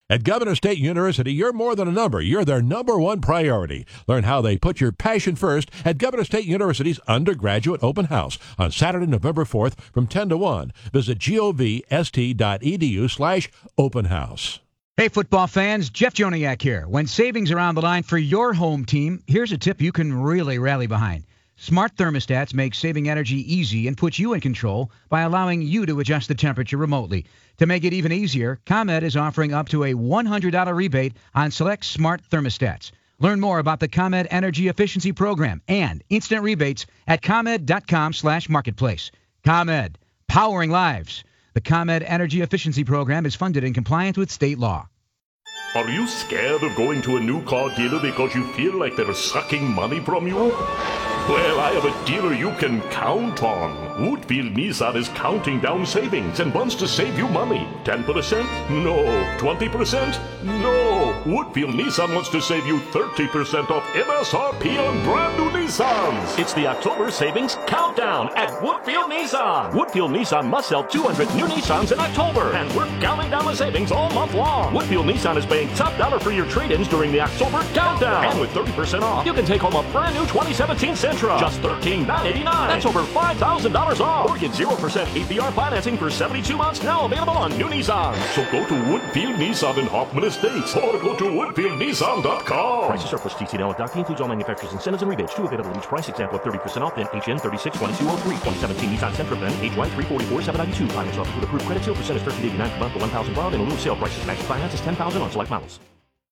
At Governor State University, you're more than a number. You're their number one priority. Learn how they put your passion first at Governor State University's undergraduate open house on Saturday, November 4th from 10 to 1. Visit govst.edu/open house. Hey, football fans, Jeff Joniak here. When savings are on the line for your home team, here's a tip you can really rally behind. Smart thermostats make saving energy easy and put you in control by allowing you to adjust the temperature remotely. To make it even easier, ComEd is offering up to a $100 rebate on select smart thermostats. Learn more about the ComEd Energy Efficiency Program and instant rebates at ComEd.com/marketplace. ComEd, powering lives. The ComEd Energy Efficiency Program is funded in compliance with state law. Are you scared of going to a new car dealer because you feel like they're sucking money from you? Well, I have a dealer you can count on. Woodfield Nissan is counting down savings and wants to save you money. 10%? No. 20%? No. Woodfield Nissan wants to save you 30% off MSRP on brand new Nissans. It's the October Savings Countdown at Woodfield Nissan. Woodfield Nissan must sell 200 new Nissans in October, and we're counting down the savings all month long. Woodfield Nissan is paying top dollar for your trade-ins during the October Countdown. And with 30% off, you can take home a brand new 2017 Sentra. Just $13,989. That's over $5,000 off. Or get 0% APR financing for 72 months, now available on new Nissans. So go to Woodfield Nissan in Hoffman Estates or go to WoodfieldNissan.com. Prices surplus TCL and includes all manufacturers' incentives and rebates. Two available each price. Example of 30% off, then HN 362203. 2017 Nissan Sentra, then HY 344,792. Finance offer with approved credit. 0% is $13.89 per month for 1,000 borrowed and a sale prices. Max finance is $10,000 on select models.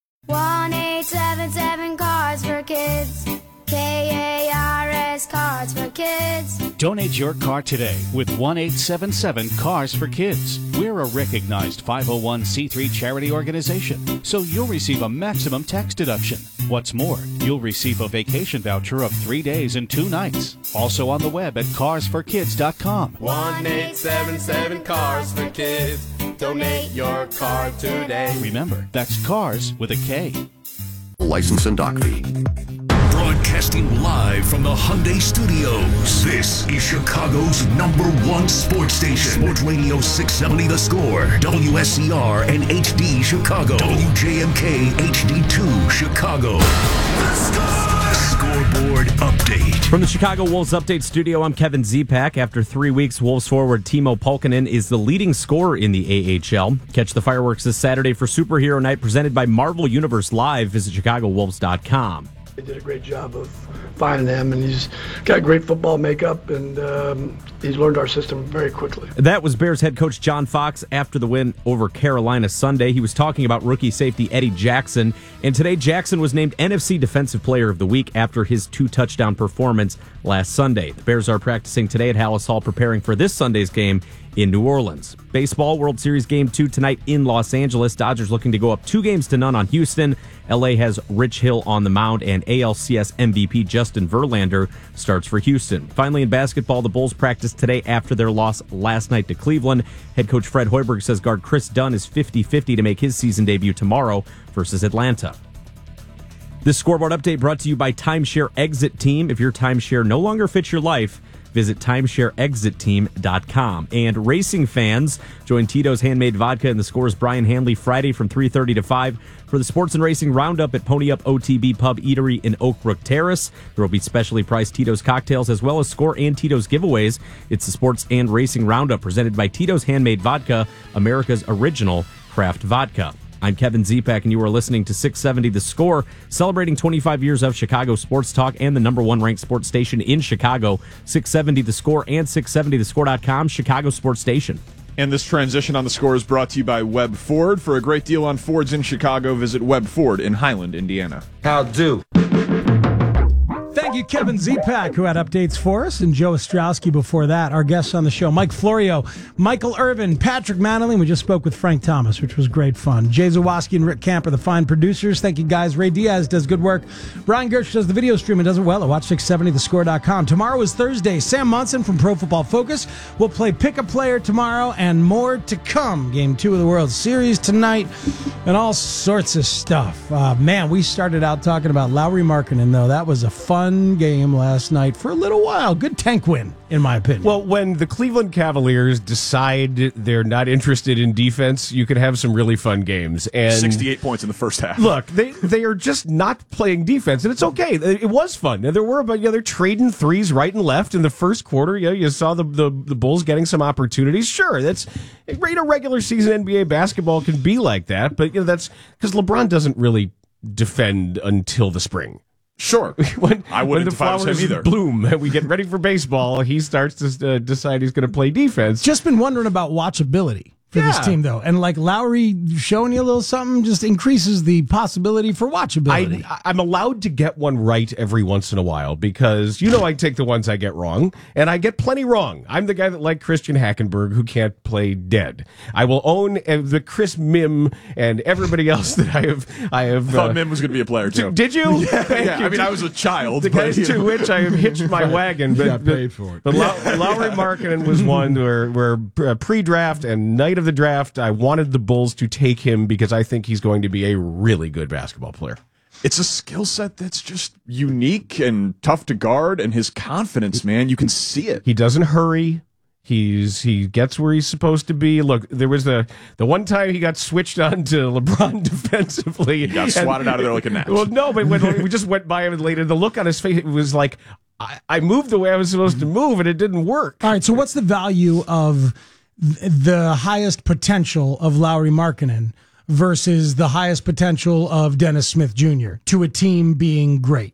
1877 Cars for Kids. KARS Cars for Kids. Donate your car today with 1877 Cars for Kids. We're a recognized 501c3 charity organization, so you'll receive a maximum tax deduction. What's more, you'll receive a vacation voucher of 3 days and 2 nights. Also on the web at carsforkids.com. 1877 Cars for Kids. Donate your car today. Remember, that's cars with a K. License and doc fee. Broadcasting live from the Hyundai Studios. This is Chicago's #1 sports station. Sports Radio 670 The Score. WSCR and HD Chicago. WJMK HD2 Chicago. The Score! Scoreboard update. From the Chicago Wolves Update Studio, I'm Kevin Zipak. After 3 weeks, Wolves forward Timo Pulkkinen is the leading scorer in the AHL. Catch the fireworks this Saturday for Superhero Night presented by Marvel Universe Live. Visit ChicagoWolves.com. They did a great job of finding them, and he's got great football makeup, and he's learned our system very quickly. That was Bears head coach John Fox after the win over Carolina Sunday. He was talking about rookie safety Eddie Jackson, and today Jackson was named NFC Defensive Player of the Week after his 2-touchdown performance last Sunday. The Bears are practicing today at Halas Hall preparing for this Sunday's game in New Orleans. Baseball, World Series Game 2 tonight in Los Angeles. Dodgers looking to go up 2-0 on Houston. LA has Rich Hill on the mound, and ALCS MVP Justin Verlander starts for Houston. Finally, in basketball, the Bulls practice today after their loss last night to Cleveland. Head coach Fred Hoiberg says guard Chris Dunn is 50-50 to make his season debut tomorrow versus Atlanta. This scoreboard update brought to you by Timeshare Exit Team. If your timeshare no longer fits your life, visit timeshareexitteam.com. And racing fans, join Tito's Handmade Vodka and the Score's Brian Hanley Friday from 3:30 to 5 for the Sports and Racing Roundup at Pony Up OTB Pub Eatery in Oak Brook Terrace. There will be specially priced Tito's cocktails as well as Score and Tito's giveaways. It's the Sports and Racing Roundup presented by Tito's Handmade Vodka, America's original craft vodka. I'm Kevin Zipak, and you are listening to 670 The Score, celebrating 25 years of Chicago sports talk and the #1 ranked sports station in Chicago. 670 The Score and 670thescore.com, Chicago sports station. And this transition on The Score is brought to you by Webb Ford. For a great deal on Fords in Chicago, visit Webb Ford in Highland, Indiana. How do? Thank you, Kevin Zipak, who had updates for us, and Joe Ostrowski before that. Our guests on the show, Mike Florio, Michael Irvin, Patrick Manley. We just spoke with Frank Thomas, which was great fun. Jay Zawoski and Rick Camp are the fine producers. Thank you, guys. Ray Diaz does good work. Brian Gersh does the video stream and does it well at watch670thescore.com. Tomorrow is Thursday. Sam Monson from Pro Football Focus will play Pick a Player tomorrow, and more to come. Game 2 of the World Series tonight, and all sorts of stuff. Man, we started out talking about Lauri Markkanen, though. That was a fun fun game last night for a little while. Good tank win, in my opinion. Well, when the Cleveland Cavaliers decide they're not interested in defense, you can have some really fun games. And 68 points in the first half. Look, they are just not playing defense, and it's okay. It was fun. There were, but they're trading threes right and left in the first quarter. You saw the Bulls getting some opportunities. Sure, that's regular season NBA basketball can be like that, but that's because LeBron doesn't really defend until the spring. Sure. I wouldn't if I was him either. Bloom and we get ready for baseball, he starts to decide he's going to play defense. Just been wondering about watchability for this team, though. And like Lowry showing you a little something just increases the possibility for watchability. I'm allowed to get one right every once in a while because, I take the ones I get wrong, and I get plenty wrong. I'm the guy that, like Christian Hackenberg, who can't play dead. I will own the Chris Mim and everybody else that I have. I thought Mim was going to be a player, too. Did you? Yeah. I mean, I was a child. The guys to which I have hitched my wagon. But, got paid for it. But Lowry Markkanen was one where pre-draft and night of the draft, I wanted the Bulls to take him because I think he's going to be a really good basketball player. It's a skill set that's just unique and tough to guard, and his confidence, man, you can see it. He doesn't hurry. He gets where he's supposed to be. Look, there was the one time he got switched on to LeBron defensively. He got swatted out of there like a gnat. Well, no, but when we just went by him later, the look on his face, it was like, I moved the way I was supposed to move, and it didn't work. All right, so what's the value of the highest potential of Lowry Markkanen versus the highest potential of Dennis Smith Jr. to a team being great?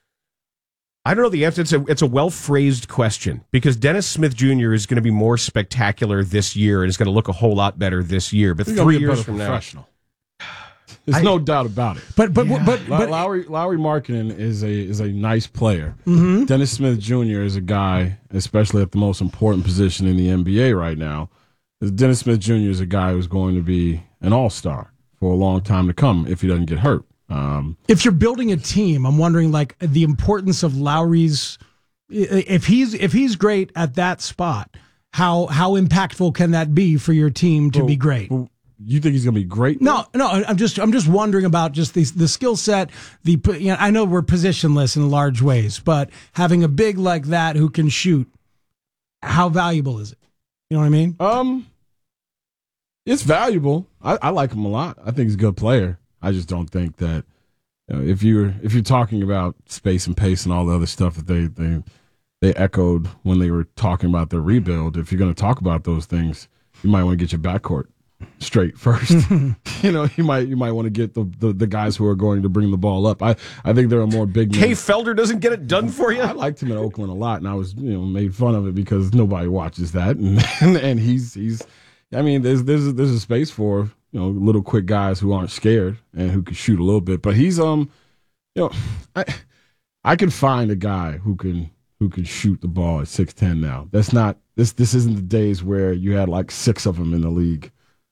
I don't know the answer. It's a well-phrased question because Dennis Smith Jr. is going to be more spectacular this year and is going to look a whole lot better this year. But 3 years from now, professional. There's no doubt about it. But Lowry Markkanen is a nice player. Mm-hmm. Dennis Smith Jr. is a guy, especially at the most important position in the NBA right now. Dennis Smith Jr. is a guy who's going to be an all-star for a long time to come if he doesn't get hurt. If you're building a team, I'm wondering like the importance of Lowry's. If he's great at that spot, how impactful can that be for your team to be great? You think he's going to be great? No. I'm just wondering about just the skill set. I know we're positionless in large ways, but having a big like that who can shoot, how valuable is it? You know what I mean? It's valuable. I like him a lot. I think he's a good player. I just don't think that if you're talking about space and pace and all the other stuff that they echoed when they were talking about their rebuild. If you're going to talk about those things, you might want to get your backcourt straight first. You might want to get the guys who are going to bring the ball up. I think there are more big men. Kay Felder doesn't get it done for you. I liked him in Oakland a lot, and I was made fun of it because nobody watches that, and he's. I mean, there's a space for little quick guys who aren't scared and who can shoot a little bit. But he's I can find a guy who can shoot the ball at 6'10" now. That's not this isn't the days where you had like 6 of them in the league.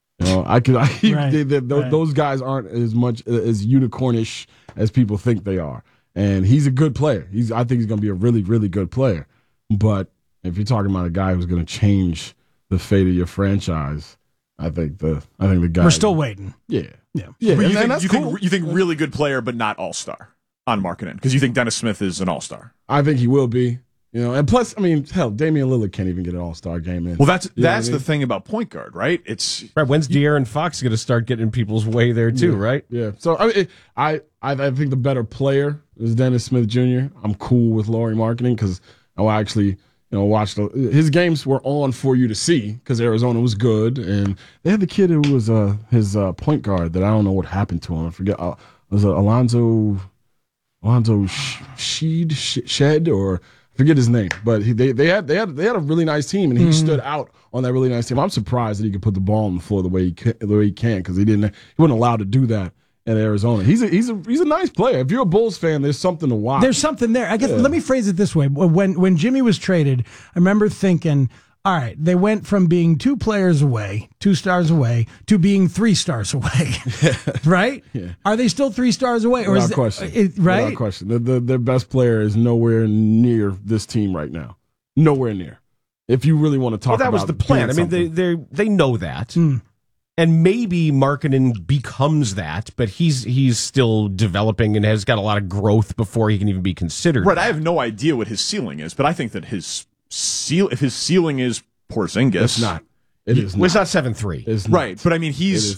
Those guys aren't as much as unicornish as people think they are. And he's a good player. I think he's going to be a really, really good player. But if you're talking about a guy who's going to change the fate of your franchise, I think the guy. We're still waiting. Yeah. But you think really good player, but not all-star on Markkanen because you think Dennis Smith is an all-star. I think he will be. And plus, I mean, hell, Damian Lillard can't even get an all-star game in. Well, that's the thing about point guard, right? It's right. When's De'Aaron Fox going to start getting in people's way there too? Right? Yeah. So I think the better player is Dennis Smith Jr. I'm cool with Lowry Markkanen because I actually watched his games were on for you to see because Arizona was good, and they had the kid who was his point guard that I don't know what happened to him. I forget. Was it Alonzo Shed or I forget his name, but they had a really nice team, and he stood out on that really nice team. I'm surprised that he could put the ball on the floor the way he can because he wasn't allowed to do that at Arizona. He's a nice player. If you're a Bulls fan, there's something to watch. There's something there. I guess let me phrase it this way. When Jimmy was traded, I remember thinking, all right, they went from being 2 stars away, to being 3 stars away. Right? Yeah. Are they still 3 stars away? Without question. Right? Without question. Their best player is nowhere near this team right now. Nowhere near. If you really want to talk about that was the plan. I mean, they know that. And maybe Markkanen becomes that, but he's still developing and has got a lot of growth before he can even be considered. Right, I have no idea what his ceiling is, but I think that if his ceiling is Porzingis, it's not. It is. It's not 7'3". Right, but I mean he's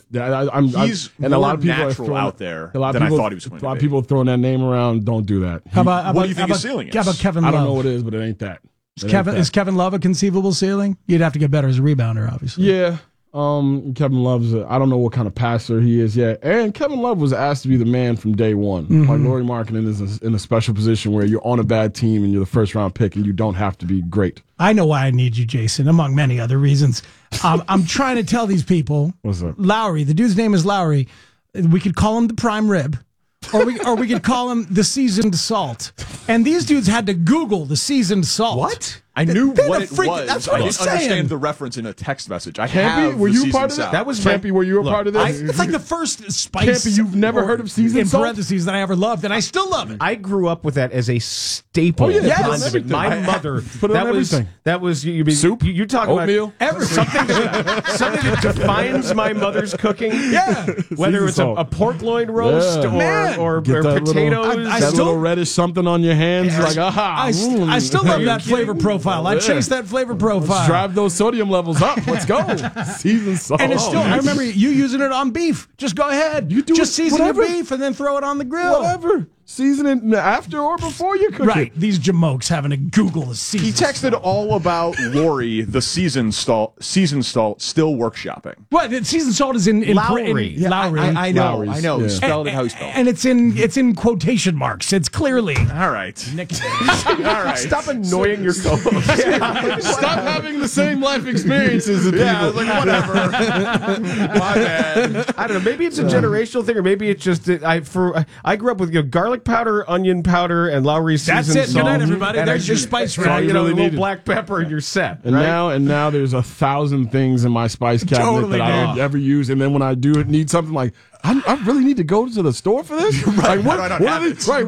and a lot of people natural out there than I thought he was going to be. A lot of people throwing that name around. Don't do that. What do you think his ceiling is? How about Kevin Love? I don't know what it is, but it ain't that. Is Kevin Love a conceivable ceiling? You'd have to get better as a rebounder, obviously. Yeah. Kevin Love's I don't know what kind of passer he is yet. And Kevin Love was asked to be the man from day one. Mm-hmm. Like Lauri Markkanen is in a special position where you're on a bad team and you're the first round pick and you don't have to be great. I know why I need you, Jason, among many other reasons. I'm trying to tell these people. What's up? Lowry, the dude's name is Lowry. We could call him the prime rib. Or we could call him the seasoned salt. And these dudes had to Google the seasoned salt. What? I knew what it was. That's what I I'm didn't saying. understand the reference in a text message. Campy, were you part of that? That was Campy, were you a part of this? It's like the first spice. Campy, you've never heard of seasoned in salt? parentheses that I ever loved, and I still love it. I grew up with that as a staple. Oh, yeah, Yes. put it on everything. My mother. Put it on everything. That was Soup? You talk Oatmeal? about something that defines my mother's cooking. Yeah. Whether it's a pork loin roast or Get that potatoes. That little reddish something on your hands, like aha. I still love that flavor profile. I chase that flavor profile. Let's drive those sodium levels up. Let's go. Seasoned salt. And it's still, I remember you using it on beef. Just go ahead. You do just it, season whatever. your beef and then throw it on the grill. Whatever. Season it after or before you cook Right. it. These jamokes having to Google the season. He texted all about Lori, the season salt, still workshopping. What? Seasoned salt is in Lowry. Lowry. I know. Lowry's, I know. yeah. Spelled it how he spelled. And it's in quotation marks. It's clearly. All right. All right. Stop annoying your co-host. Stop having the same life experiences as people. Yeah, I was like, whatever. My bad. I don't know. Maybe it's a generational thing, or maybe it's just I grew up with garlic powder, onion powder, and Lowry's That's seasoned it. salt. Good night, everybody. And There's your spice rack. You know, really a little needed. black pepper, and you're set. And right? now there's 1,000 things in my spice cabinet Totally, that I don't man. ever use. And then when I do need something like, I really need to go to the store for this? Right, Like, what I don't have are it. they? Right,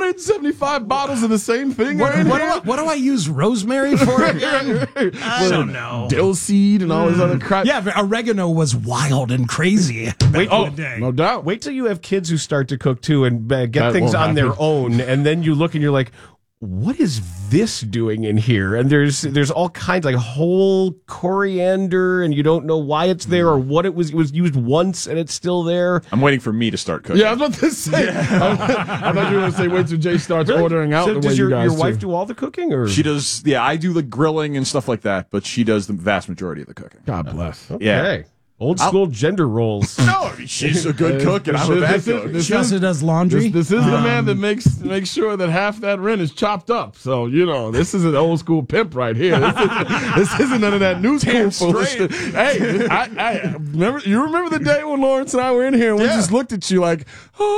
175 bottles of the same thing. What are in do here? I use rosemary for again? I don't know. Dill seed and all this other crap. Yeah, but oregano was wild and crazy back in the day. No doubt. Wait till you have kids who start to cook too and get That things won't on their happen. own, and then you look and you're like, what is this doing in here? And there's all kinds, like whole coriander, and you don't know why it's there or what it was. It was used once and it's still there. I'm waiting for me to start cooking. Yeah, I was about to say. I thought you were going to say wait till Jay starts ordering out So the way does you guys your wife do. do all the cooking, or She does, yeah, I do the grilling and stuff like that, but she does the vast majority of the cooking. God bless. Yeah. Okay. Old school gender roles. No, I mean, she's a good cook and I'm a bad cook. She also does laundry. This is the man that makes sure that half that rent is chopped up. So, this is an old school pimp right here. This isn't none of that new school foolishness. Hey, I remember the day when Lawrence and I were in here and we just looked at you like,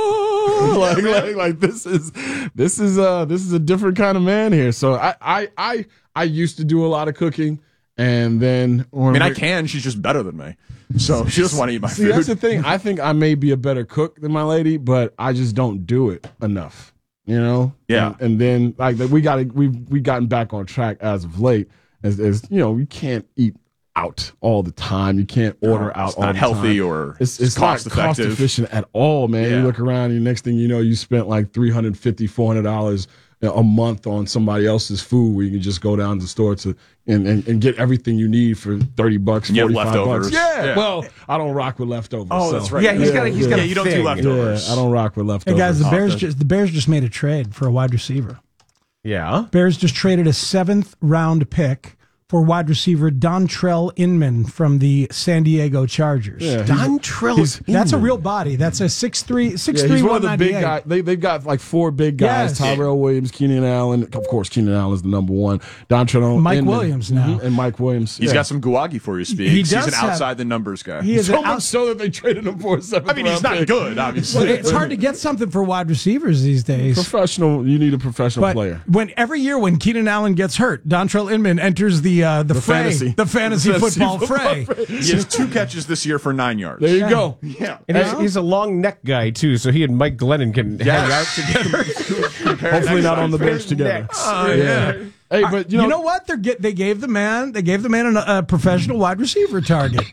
oh, like this is a different kind of man here. So I used to do a lot of cooking. And then, I can. She's just better than me. So she doesn't want to eat my See, food. that's the thing. I think I may be a better cook than my lady, but I just don't do it enough. Yeah. And then we've gotten back on track as of late. As you can't eat out all the time. You can't order out it's all not the healthy time. or it's cost not cost effective. efficient at all, man. Yeah. You look around, and the next thing you know, you spent like $350, $400 a month on somebody else's food, where you can just go down to the store and get everything you need for $30, $45. leftovers. Yeah. Well, I don't rock with leftovers. Oh, so. that's right. Yeah, he's got a you don't do thing. leftovers. Yeah, I don't rock with Hey leftovers. guys, the Bears just made a trade for a wide receiver. Yeah. Bears just traded a 7th round pick for wide receiver Dontrell Inman from the San Diego Chargers. Yeah, That's a real body. That's a 6'3", he's one of the big 198. guys. They've got like 4 big guys: Yes. Tyrell Williams, Keenan Allen. Of course, Keenan Allen is the number one. Dontrell Mike Inman. Williams now. And Mike Williams. He's got some guwagi for you, Speaks. He He's does an have- outside the numbers guy. He is so an much so that they traded him for a 7th I mean, he's round not pick. good, obviously. It's hard to get something for wide receivers these days. Professional. You need a professional But player. every year when Keenan Allen gets hurt, Dontrell Inman enters the fray, fantasy. the fantasy football fray. He has 2 catches this year for 9 yards. There you go. Yeah. And he's a long neck guy, too, so he and Mike Glennon can hang out together. Hopefully not on the bench together. Yeah. Hey, but You know what? They gave the man a professional wide receiver target.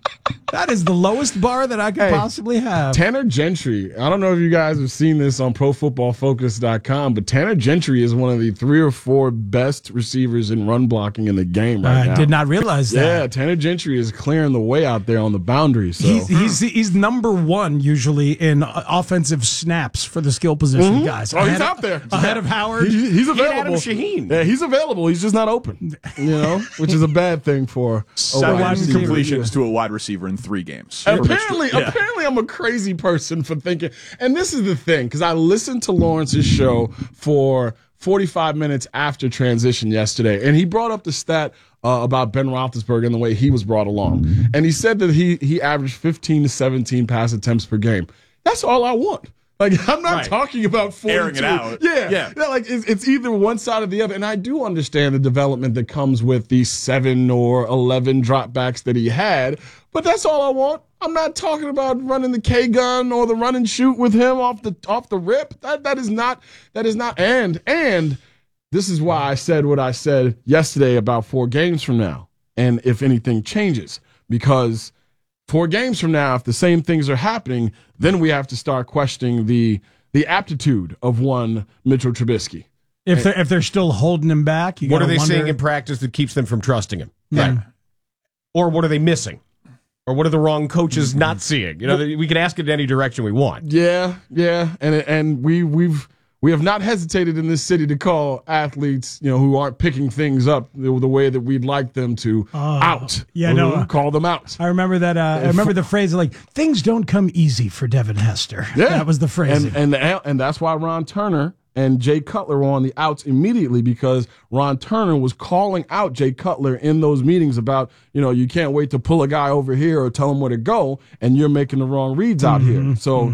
That is the lowest bar that I could possibly have. Tanner Gentry. I don't know if you guys have seen this on ProFootballFocus.com, but Tanner Gentry is one of the 3 or 4 best receivers in run blocking in the game right now. I did not realize that. Yeah, Tanner Gentry is clearing the way out there on the boundary. So he's number 1 usually in offensive snaps for the skill position guys. Oh, he's out there ahead of Howard. He's available. Adam Shaheen. Yeah, he's available. He's just not open. Which is a bad thing for 7 completions to a wide receiver in 3 games. Apparently, I'm a crazy person for thinking. And this is the thing, because I listened to Lawrence's show for 45 minutes after transition yesterday, and he brought up the stat about Ben Roethlisberger and the way he was brought along. And he said that he averaged 15 to 17 pass attempts per game. That's all I want. Like, I'm not talking about 42. Airing it out. Yeah. Like, it's either one side or the other. And I do understand the development that comes with the 7 or 11 dropbacks that he had. But that's all I want. I'm not talking about running the K-gun or the run and shoot with him off the rip. That is not. And this is why I said what I said yesterday about 4 games from now. And if anything changes, because 4 games from now, if the same things are happening, then we have to start questioning the aptitude of one Mitchell Trubisky. If they're still holding him back, what are they saying in practice that keeps them from trusting him? Yeah. Right. Or what are they missing? Or what are the wrong coaches not seeing? We can ask it in any direction we want. Yeah, and we have not hesitated in this city to call athletes, who aren't picking things up the way that we'd like them to out. Yeah, no, call them out. I remember that. I remember the phrase like "things don't come easy for Devin Hester." Yeah, that was the phrase, and that's why Ron Turner and Jay Cutler were on the outs immediately, because Ron Turner was calling out Jay Cutler in those meetings about, you can't wait to pull a guy over here or tell him where to go, and you're making the wrong reads out here. So,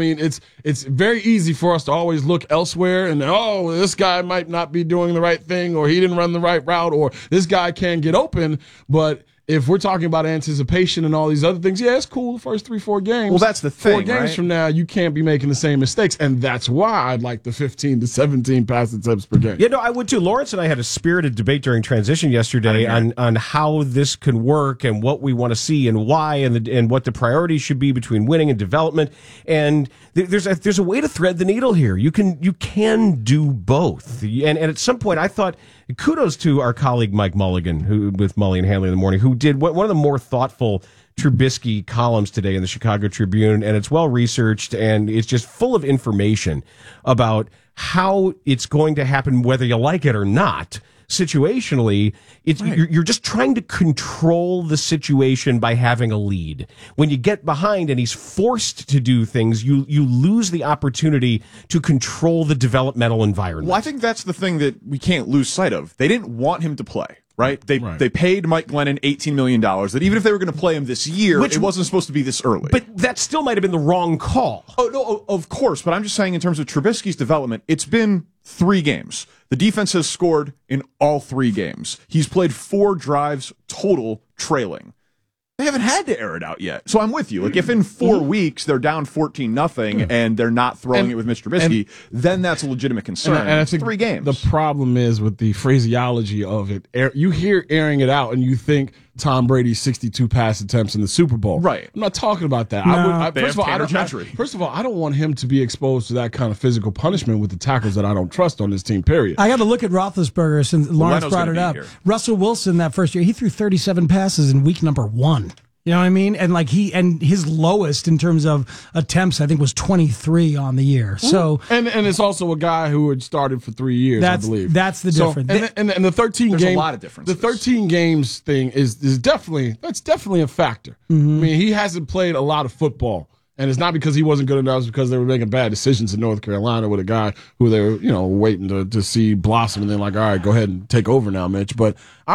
it's very easy for us to always look elsewhere and, this guy might not be doing the right thing, or he didn't run the right route, or this guy can't get open. But if we're talking about anticipation and all these other things, it's cool the first 3-4 games. Well, that's the thing, 4 games from now, you can't be making the same mistakes, and that's why I'd like the 15 to 17 pass attempts per game. Yeah, no, I would too. Lawrence and I had a spirited debate during transition yesterday on how this can work and what we want to see and why and what the priorities should be between winning and development. And there's a way to thread the needle here. You can do both. And at some point, I thought, kudos to our colleague Mike Mulligan, who with Mully and Hanley in the Morning, who did one of the more thoughtful Trubisky columns today in the Chicago Tribune, and it's well researched and it's just full of information about how it's going to happen, whether you like it or not. Situationally, you're just trying to control the situation by having a lead. When you get behind and he's forced to do things, you lose the opportunity to control the developmental environment. Well, I think that's the thing that we can't lose sight of. They didn't want him to play. Right? They paid Mike Glennon $18 million, that even if they were going to play him this year, it wasn't supposed to be this early. But that still might have been the wrong call. Oh, no, of course. But I'm just saying in terms of Trubisky's development, it's been 3 games. The defense has scored in all 3 games. He's played 4 drives total trailing. They haven't had to air it out yet. So I'm with you. Like, if in 4 weeks they're down 14-0 and they're not throwing it with Mr. Trubisky, then that's a legitimate concern. And I think 3 games. The problem is with the phraseology of it. You hear airing it out and you think Tom Brady's 62 pass attempts in the Super Bowl. Right. I'm not talking about that. No. First of all, I don't want him to be exposed to that kind of physical punishment with the tackles that I don't trust on this team, period. I got to look at Roethlisberger since Lawrence brought it up. Russell Wilson that first year, he threw 37 passes in week number 1. You know what I mean? And his lowest in terms of attempts, I think, was 23 on the year. So and it's also a guy who had started for 3 years, I believe. That's the difference. And the 13 There's games, a lot of differences. The 13 games thing is definitely a factor. I mean, he hasn't played a lot of football. And it's not because he wasn't good enough, it's because they were making bad decisions in North Carolina with a guy who they were, waiting to see blossom, and then all right, go ahead and take over now, Mitch. But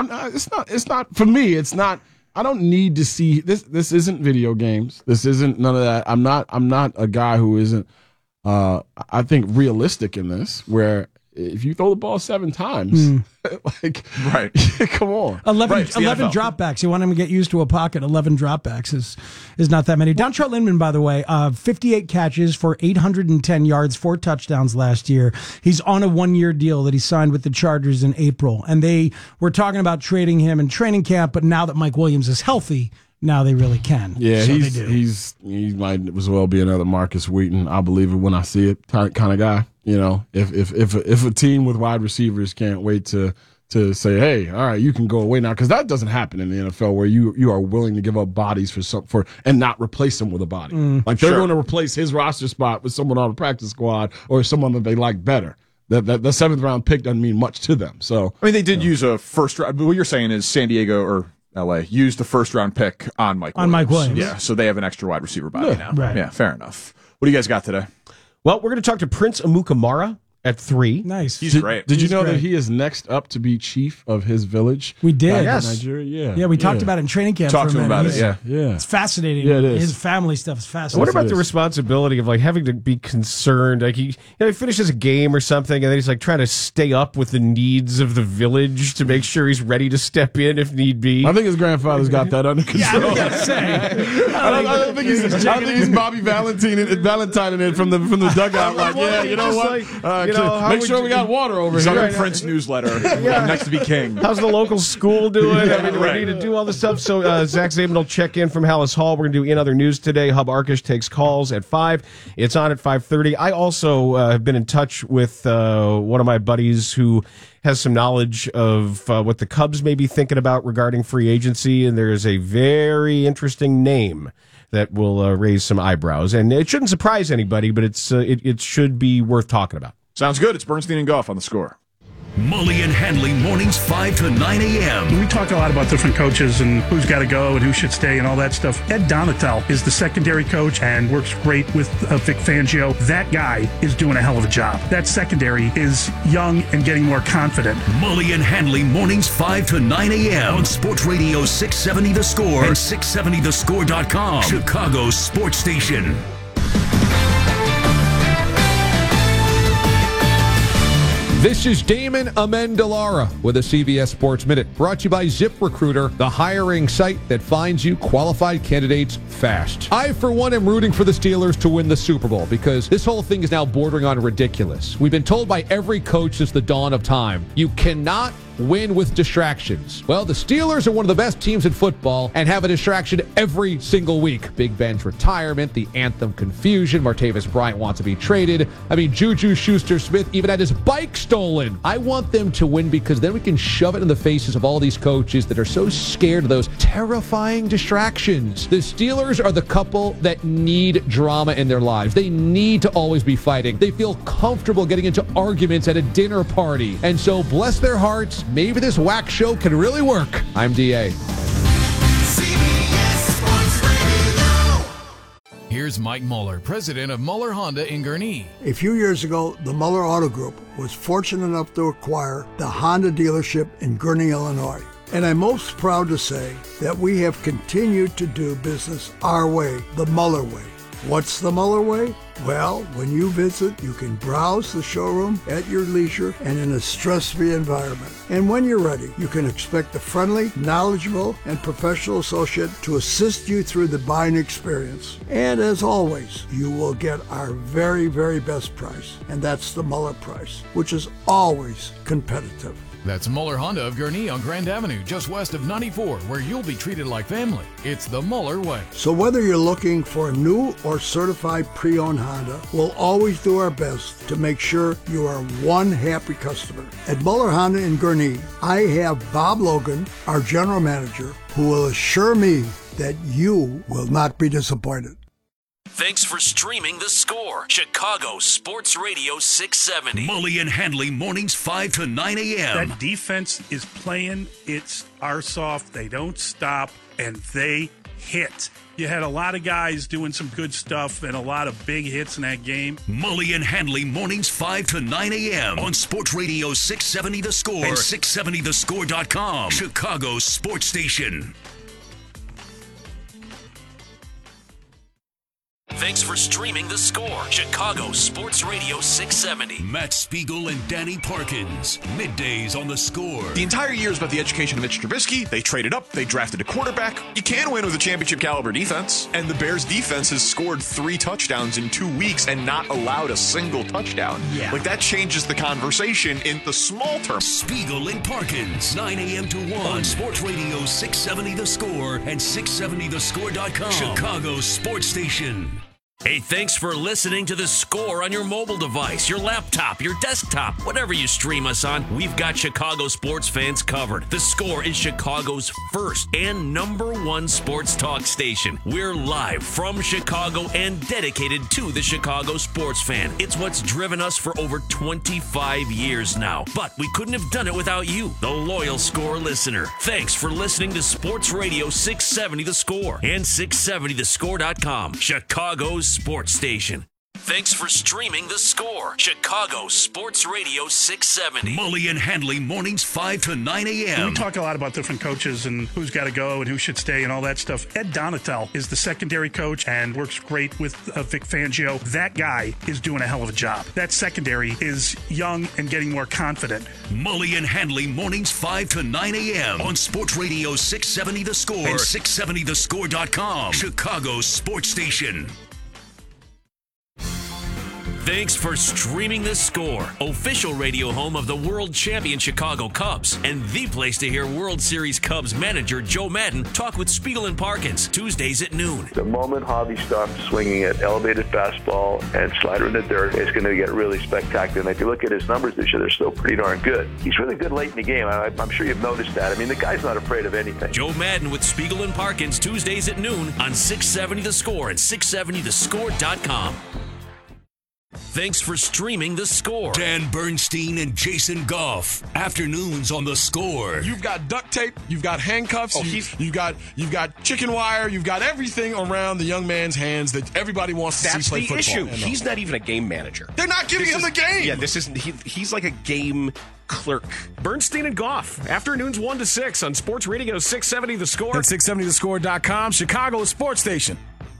it's not for me. It's not. I don't need to see this. This isn't video games. This isn't none of that. I'm not a guy who isn't. I think realistic in this, where if you throw the ball 7 times, right? Come on, 11 dropbacks. You want him to get used to a pocket. 11 dropbacks is not that many. Dontrelle Inman, by the way, 58 catches for 810 yards, 4 touchdowns last year. He's on a 1-year deal that he signed with the Chargers in April, and they were talking about trading him in training camp. But now that Mike Williams is healthy, now they really can. Yeah, so he might as well be another Marcus Wheaton. I'll believe it when I see it kind of guy. You know, if a team with wide receivers can't wait to say, hey, all right, you can go away now, because that doesn't happen in the NFL where you are willing to give up bodies for and not replace them with a body. Like they're going to replace his roster spot with someone on the practice squad or someone that they like better. The seventh round pick doesn't mean much to them. So I mean, they did use a first round. But what you're saying is San Diego or LA used the first round pick on Mike Williams. Mike Williams. Yeah, so they have an extra wide receiver body now. Right. Yeah, fair enough. What do you guys got today? Well, we're going to talk to Prince Amukamara at 3. Nice. He's great. Did you know great. that he is next up to be chief of his village? We did. Back Yes. in Nigeria? Yeah, we talked about it in training camp. Talked for to a him minute. about it. Yeah. It's fascinating. Yeah, it is. His family stuff is I fascinating. wonder about the is. responsibility of like having to be concerned. Like he finishes a game or something, and then he's like trying to stay up with the needs of the village to make sure he's ready to step in if need be. I think his grandfather's got that under control. I was gonna say. I don't think he's Bobby Valentine in it from the dugout. Like, yeah, you know what? Make sure we got water over He's here. on the Prince newsletter. I'm next to be king. How's the local school doing? I mean, do we need to do all this stuff? So Zach Zabin will check in from Hallis Hall. We're going to do In Other News today. Hub Arkish takes calls at 5. It's on at 5:30. I also have been in touch with one of my buddies who has some knowledge of what the Cubs may be thinking about regarding free agency, and there's a very interesting name that will raise some eyebrows. And it shouldn't surprise anybody, but it should be worth talking about. Sounds good. It's Bernstein and Goff on The Score. Mully and Hanley mornings 5 to 9 a.m. We talk a lot about different coaches and who's got to go and who should stay and all that stuff. Ed Donatel is the secondary coach and works great with Vic Fangio. That guy is doing a hell of a job. That secondary is young and getting more confident. Mully and Hanley mornings 5 to 9 a.m. on Sports Radio 670 The Score and 670thescore.com. Chicago's sports station. This is Damon Amendolara with a CBS Sports Minute, brought to you by ZipRecruiter, the hiring site that finds you qualified candidates fast. I, for one, am rooting for the Steelers to win the Super Bowl because this whole thing is now bordering on ridiculous. We've been told by every coach since the dawn of time, you cannot win with distractions. Well, the Steelers are one of the best teams in football and have a distraction every single week. Big Ben's retirement, the anthem confusion, Martavis Bryant wants to be traded. I mean, Juju Schuster-Smith even had his bike stolen. I want them to win because then we can shove it in the faces of all these coaches that are so scared of those terrifying distractions. The Steelers are the couple that need drama in their lives. They need to always be fighting. They feel comfortable getting into arguments at a dinner party. And so, bless their hearts, maybe this whack show can really work. I'm DA. Here's Mike Muller, president of Muller Honda in Gurnee. A few years ago, the Muller Auto Group was fortunate enough to acquire the Honda dealership in Gurnee, Illinois. And I'm most proud to say that we have continued to do business our way, the Muller way. What's the Muller way? Well, when you visit, you can browse the showroom at your leisure and in a stress-free environment. And when you're ready, you can expect a friendly, knowledgeable, and professional associate to assist you through the buying experience. And as always, you will get our very, very best price. And that's the Muller price, which is always competitive. That's Muller Honda of Gurnee on Grand Avenue, just west of 94, where you'll be treated like family. It's the Muller way. So whether you're looking for a new or certified pre-owned Honda, we'll always do our best to make sure you are one happy customer. At Muller Honda in Gurnee, I have Bob Logan, our general manager, who will assure me that you will not be disappointed. Thanks for streaming The Score, Chicago Sports Radio 670. Mully and Hanley mornings 5 to 9 a.m. That defense is playing its arse off. They don't stop, and they hit. You had a lot of guys doing some good stuff and a lot of big hits in that game. Mully and Hanley mornings 5 to 9 a.m. on Sports Radio 670 The Score and 670thescore.com. Chicago's sports station. Thanks for streaming The Score, Chicago Sports Radio 670. Matt Spiegel and Danny Parkins. Middays on The Score. The entire year is about the education of Mitch Trubisky. They traded up. They drafted a quarterback. You can win with a championship caliber defense. And the Bears defense has scored 3 touchdowns in 2 weeks and not allowed a single touchdown. Yeah. Like, that changes the conversation in the small term. Spiegel and Parkins, 9 a.m. to 1 on Sports Radio 670 The Score and 670thescore.com. Chicago's sports station. Hey, thanks for listening to The Score on your mobile device, your laptop, your desktop, whatever you stream us on. We've got Chicago sports fans covered. The Score is Chicago's first and #1 sports talk station. We're live from Chicago and dedicated to the Chicago sports fan. It's what's driven us for over 25 years now. But we couldn't have done it without you, the loyal Score listener. Thanks for listening to Sports Radio 670 The Score and 670thescore.com. Chicago's sports station. Thanks for streaming The Score, Chicago Sports Radio 670. Mully and Handley, mornings 5 to 9 a.m. We talk a lot about different coaches and who's got to go and who should stay and all that stuff. Ed Donatel is the secondary coach and works great with Vic Fangio. That guy is doing a hell of a job. That secondary is young and getting more confident. Mully and Handley, mornings 5 to 9 a.m. on Sports Radio 670 The Score and 670thescore.com. Chicago's sports station. Thanks for streaming The Score, official radio home of the world champion Chicago Cubs, and the place to hear World Series Cubs manager Joe Maddon talk with Spiegel and Parkins, Tuesdays at noon. The moment Javi starts swinging at elevated fastball and slider in the dirt, it's going to get really spectacular. And if you look at his numbers this year, they're still pretty darn good. He's really good late in the game. I'm sure you've noticed that. I mean, the guy's not afraid of anything. Joe Maddon with Spiegel and Parkins, Tuesdays at noon on 670 The Score and 670thescore.com. Thanks for streaming The Score. Dan Bernstein and Jason Goff. Afternoons on The Score. You've got duct tape. You've got handcuffs. You've got chicken wire. You've got everything around the young man's hands that everybody wants to see play football. That's the issue. He's not even a game manager. They're not giving him the game. Yeah, this isn't. He's like a game clerk. Bernstein and Goff. Afternoons 1 to 6 on Sports Radio 670 The Score. And 670thescore.com. Chicago's sports station.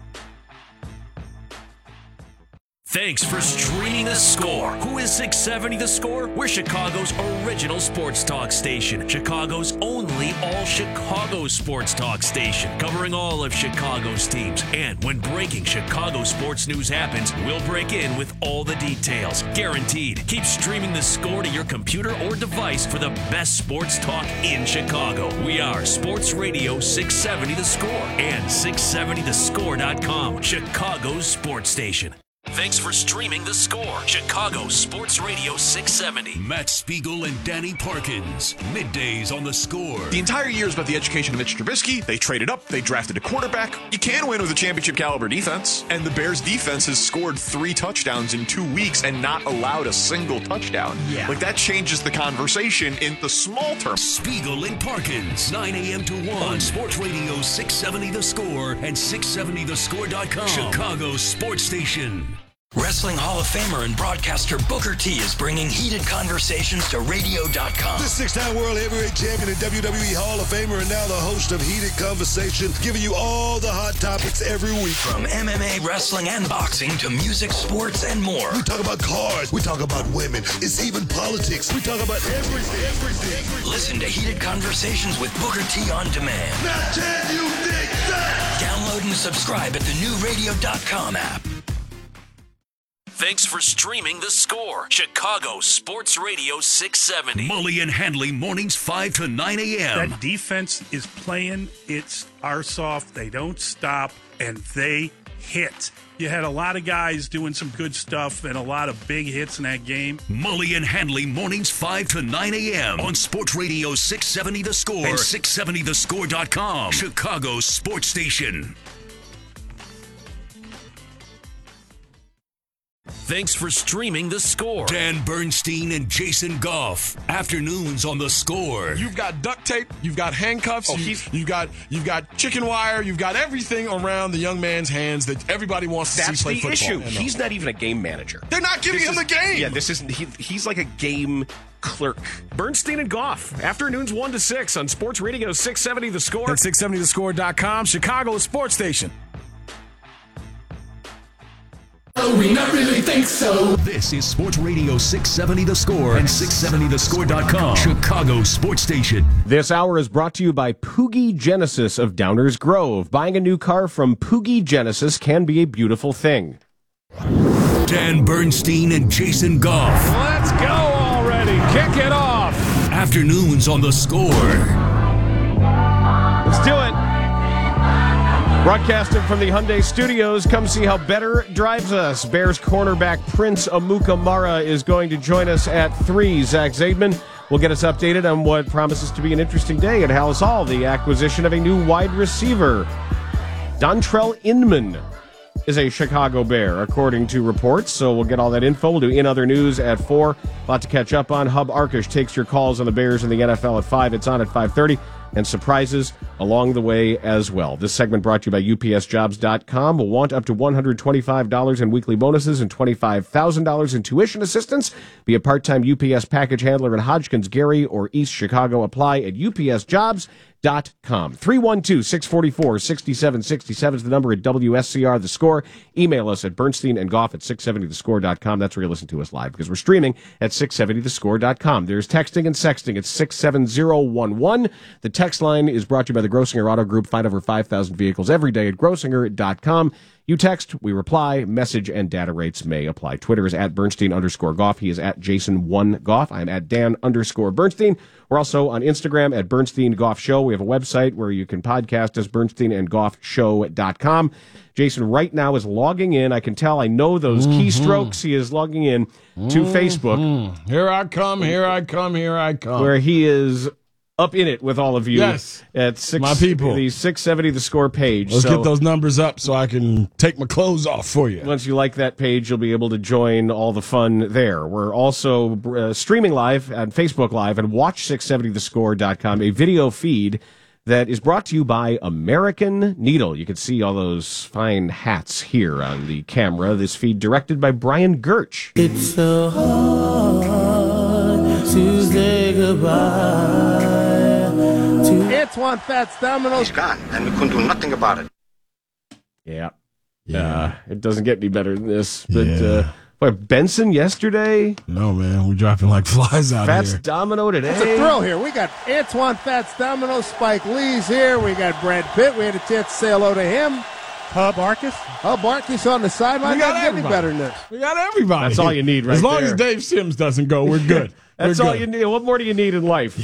Thanks for streaming The Score. Who is 670 The Score? We're Chicago's original sports talk station. Chicago's only all-Chicago sports talk station. Covering all of Chicago's teams. And when breaking Chicago sports news happens, we'll break in with all the details. Guaranteed. Keep streaming The Score to your computer or device for the best sports talk in Chicago. We are Sports Radio 670 The Score and 670thescore.com. Chicago's sports station. Thanks for streaming The Score, Chicago Sports Radio 670. Matt Spiegel and Danny Parkins. Middays on The Score. The entire year is about the education of Mitch Trubisky. They traded up. They drafted a quarterback. You can win with a championship caliber defense. And the Bears defense has scored 3 touchdowns in 2 weeks and not allowed a single touchdown. Yeah. Like, that changes the conversation in the small term. Spiegel and Parkins, 9 a.m. to 1 on Sports Radio 670 The Score and 670thescore.com. Chicago's sports station. Wrestling Hall of Famer and broadcaster Booker T is bringing heated conversations to radio.com. The 6-time world heavyweight champion and WWE Hall of Famer and now the host of Heated Conversation, giving you all the hot topics every week. From MMA, wrestling, and boxing to music, sports, and more. We talk about cars. We talk about women. It's even politics. We talk about everything. Listen to Heated Conversations with Booker T on demand. Now can you dig that? Download and subscribe at the new radio.com app. Thanks for streaming The Score, Chicago Sports Radio 670. Mully and Handley, mornings 5 to 9 a.m. That defense is playing its arse off. They don't stop, and they hit. You had a lot of guys doing some good stuff and a lot of big hits in that game. Mully and Handley, mornings 5 to 9 a.m. on Sports Radio 670 The Score and 670thescore.com. Chicago's sports station. Thanks for streaming The Score. Dan Bernstein and Jason Goff. Afternoons on The Score. You've got duct tape. You've got handcuffs. You've got chicken wire. You've got everything around the young man's hands that everybody wants to see play football. That's the issue. He's not even a game manager. They're not giving him the game. Yeah, this isn't. He's like a game clerk. Bernstein and Goff. Afternoons 1 to 6 on Sports Radio 670 The Score and 670thescore.com. Chicago's sports station. No, we not really think so. This is Sports Radio 670 The Score and 670thescore.com, Chicago Sports Station. This hour is brought to you by Poogie Genesis of Downers Grove. Buying a new car from Poogie Genesis can be a beautiful thing. Dan Bernstein and Jason Goff. Let's go already. Kick it off. Afternoons on The Score. Let's do it. Broadcasting from the Hyundai Studios, come see how better drives us. Bears cornerback Prince Amukamara is going to join us at 3. Zach Zaidman will get us updated on what promises to be an interesting day at Halas Hall, the acquisition of a new wide receiver. Dontrell Inman is a Chicago Bear, according to reports. So we'll get all that info. We'll do In Other News at 4. A lot to catch up on. Hub Arkush takes your calls on the Bears and the NFL at 5. It's on at 5:30. And surprises along the way as well. This segment brought to you by UPSJobs.com. Will want up to $125 in weekly bonuses and $25,000 in tuition assistance. Be a part-time UPS package handler in Hodgkins, Gary, or East Chicago. Apply at UPSJobs.com. 312-644-6767 is the number at WSCR The Score. Email us at bernsteinandgoff@670thescore.com. That's where you listen to us live, because we're streaming at 670thescore.com. There's texting and sexting at 67011. The text line is brought to you by the Grossinger Auto Group. Find over 5,000 vehicles every day at grossinger.com. You text, we reply, message and data rates may apply. Twitter is at Bernstein_Goff. He is at Jason1Goff. I'm at Dan_Bernstein. We're also on Instagram at Bernstein Goff Show. We have a website where you can podcast us, BernsteinandGoffShow.com. Jason right now is logging in. I can tell, I know those keystrokes. He is logging in to Facebook. Here I come, here I come, here I come. Where he is up in it with all of you. Yes. At my people. The 670 The Score page. Let's get those numbers up so I can take my clothes off for you. Once you like that page, you'll be able to join all the fun there. We're also streaming live on Facebook Live and watch670thescore.com, a video feed that is brought to you by American Needle. You can see all those fine hats here on the camera. This feed directed by Brian Gertch. It's so hard to say goodbye. It's one Fats Domino's. He's gone, and we couldn't do nothing about it. Yeah. It doesn't get any better than this. But Benson yesterday? No, man. We're dropping like flies out Fats here. Domino today. It's a thrill here. We got Antoine Fats Domino, Spike Lee's here. We got Brad Pitt. We had a chance to say hello to him. Hub Arkush on the sideline. We got Doesn't get any everybody. better than this. We got everybody. That's all you need right As long there. as Dave Sims doesn't go, we're good. That's all you need. What more do you need in life?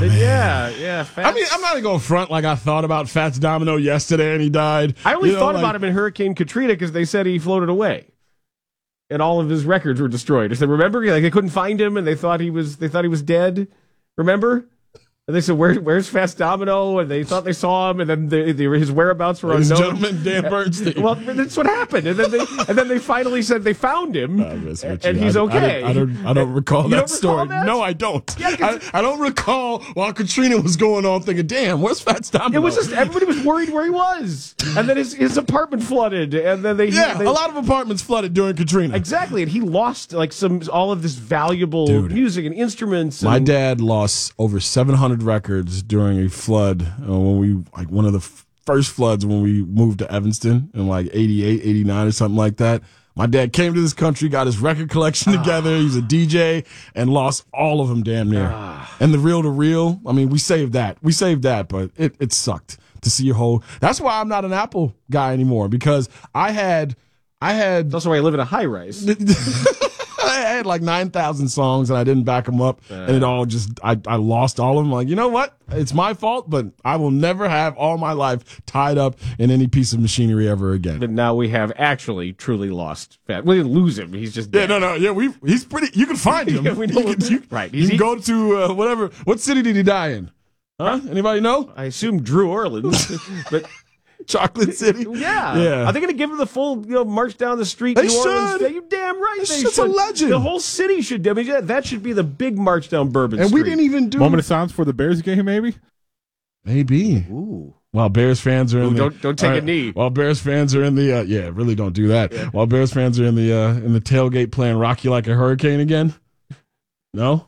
Yeah. Fats. I mean, I'm not going to go front like I thought about Fats Domino yesterday and he died. I only thought about him in Hurricane Katrina because they said he floated away. And all of his records were destroyed. I said, remember? Like, they couldn't find him and they thought he was dead. Remember? And they said, where's Fats Domino? And they thought they saw him, and then his whereabouts were Ladies and unknown. gentlemen, Dan Bernstein. Well, that's what happened. And then they finally said they found him, and he's okay. I don't recall that story. That? No, I don't. Yeah, I don't recall while Katrina was going on thinking, damn, where's Fats Domino? It was just everybody was worried where he was, and then his apartment flooded, and then a lot of apartments flooded during Katrina. Exactly, and he lost like all of this valuable music and instruments. My dad lost over 700 records during a flood when we one of the first floods when we moved to Evanston in like 88, 89 or something like that. My dad came to this country, got his record collection together. He's a DJ and lost all of them damn near. And the reel to reel, I mean, we saved that, but it sucked to see your whole. That's why I'm not an Apple guy anymore, because I had. That's also why I live in a high rise. I had like 9,000 songs and I didn't back them up, and it all just I lost all of them. Like, you know what? It's my fault, but I will never have all my life tied up in any piece of machinery ever again. But now we have actually truly lost Fat. We didn't lose him. He's just dead. He's pretty. You can find him. We know right. You can go to whatever. What city did he die in? Huh? Anybody know? I assume Drew Orleans, but. Chocolate City? Yeah. Are they going to give him the full march down the street? They New Orleans? should. You're damn right. They It's should. a legend. The whole city should. I mean, that should be the big march down Bourbon And Street. we didn't even do Moment of silence for the Bears game, maybe? Maybe. Ooh. While Bears fans are in don't take a knee. While Bears fans are in the really don't do that. Yeah. While Bears fans are in the tailgate playing "Rock You Like a Hurricane" again. No.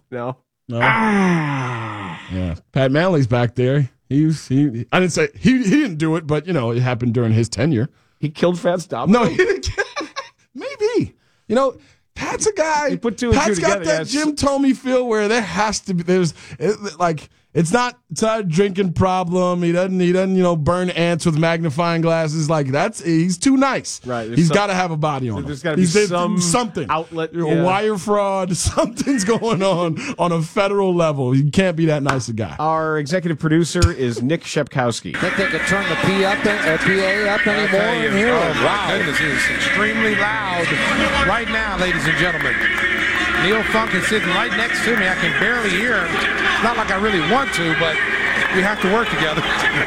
Yeah. Pat Manley's back there. I didn't say he didn't do it, but it happened during his tenure. He killed Fats Domino. No, he didn't. Maybe. Pat's a guy. You put two and Pat's two got together, that Jim Thome feel where there has to be. It's not a drinking problem. He doesn't burn ants with magnifying glasses. He's too nice. Right. He's got to have a body on him. There's got to be something outlet. Wire fraud. Something's going on a federal level. You can't be that nice a guy. Our executive producer is Nick Shepkowski. Think they could turn the PA up anymore in here? Oh, my goodness, it is extremely loud right now, ladies and gentlemen. Neil Funk is sitting right next to me. I can barely hear him. It's not like I really want to, but we have to work together.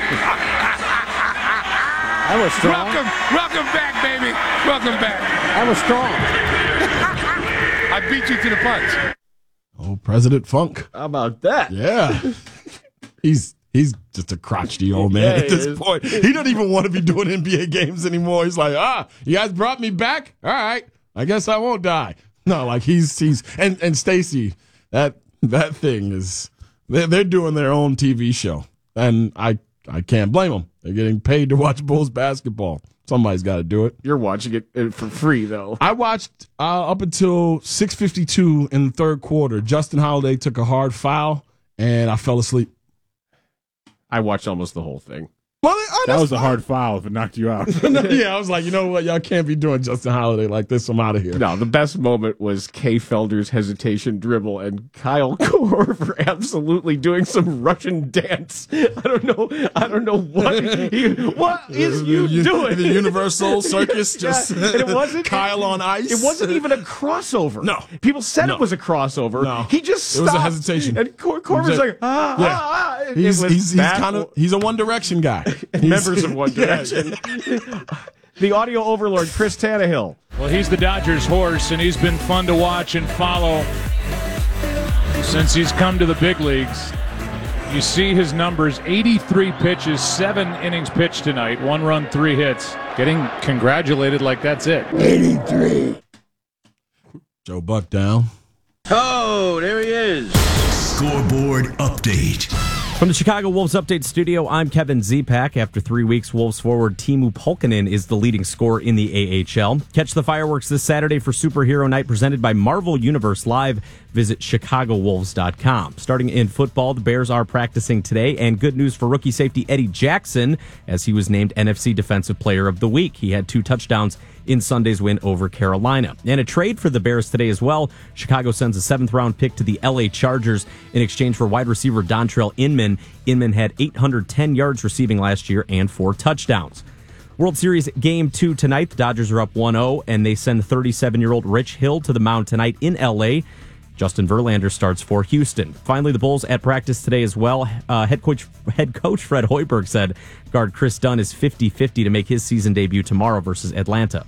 That was strong. Welcome back, baby. Welcome back. That was strong. I beat you to the punch. Oh, President Funk. How about that? Yeah. He's just a crotchety old man at this point. He doesn't even want to be doing NBA games anymore. He's like, you guys brought me back? All right. I guess I won't die. No, he's and Stacey, that thing is, they're doing their own TV show, and I can't blame them. They're getting paid to watch Bulls basketball. Somebody's got to do it. You're watching it for free, though. I watched up until 6:52 in the third quarter. Justin Holiday took a hard foul, and I fell asleep. I watched almost the whole thing. Well, that was a hard foul if it knocked you out. Yeah, I was like, you know what? Y'all can't be doing Justin Holiday like this. I'm out of here. No, the best moment was Kay Felder's hesitation dribble and Kyle Korver absolutely doing some Russian dance. I don't know what is you doing? The Universal Circus, just and it wasn't Kyle on ice. It wasn't even a crossover. No, people said it was a crossover. No, he just stopped. It was a hesitation. And Korver's like, He's a One Direction guy. Members of One Direction. The audio overlord, Chris Tannehill. Well, he's the Dodgers' horse, and he's been fun to watch and follow since he's come to the big leagues. You see his numbers, 83 pitches, 7 innings pitched tonight, 1 run, 3 hits. Getting congratulated like that's it. 83. Joe Buck down. Oh, there he is. Scoreboard update. From the Chicago Wolves Update Studio, I'm Kevin Zipak. After 3 weeks, Wolves forward Teemu Pulkkinen is the leading scorer in the AHL. Catch the fireworks this Saturday for Superhero Night presented by Marvel Universe Live. Visit ChicagoWolves.com. Starting in football, the Bears are practicing today, and good news for rookie safety Eddie Jackson, as he was named NFC Defensive Player of the Week. He had 2 touchdowns in Sunday's win over Carolina. And a trade for the Bears today as well. Chicago sends a 7th-round pick to the LA Chargers in exchange for wide receiver Dontrell Inman. Inman had 810 yards receiving last year and 4 touchdowns. World Series Game 2 tonight. The Dodgers are up 1-0, and they send 37-year-old Rich Hill to the mound tonight in LA. Justin Verlander starts for Houston. Finally, the Bulls at practice today as well. Head coach Fred Hoiberg said guard Chris Dunn is 50-50 to make his season debut tomorrow versus Atlanta.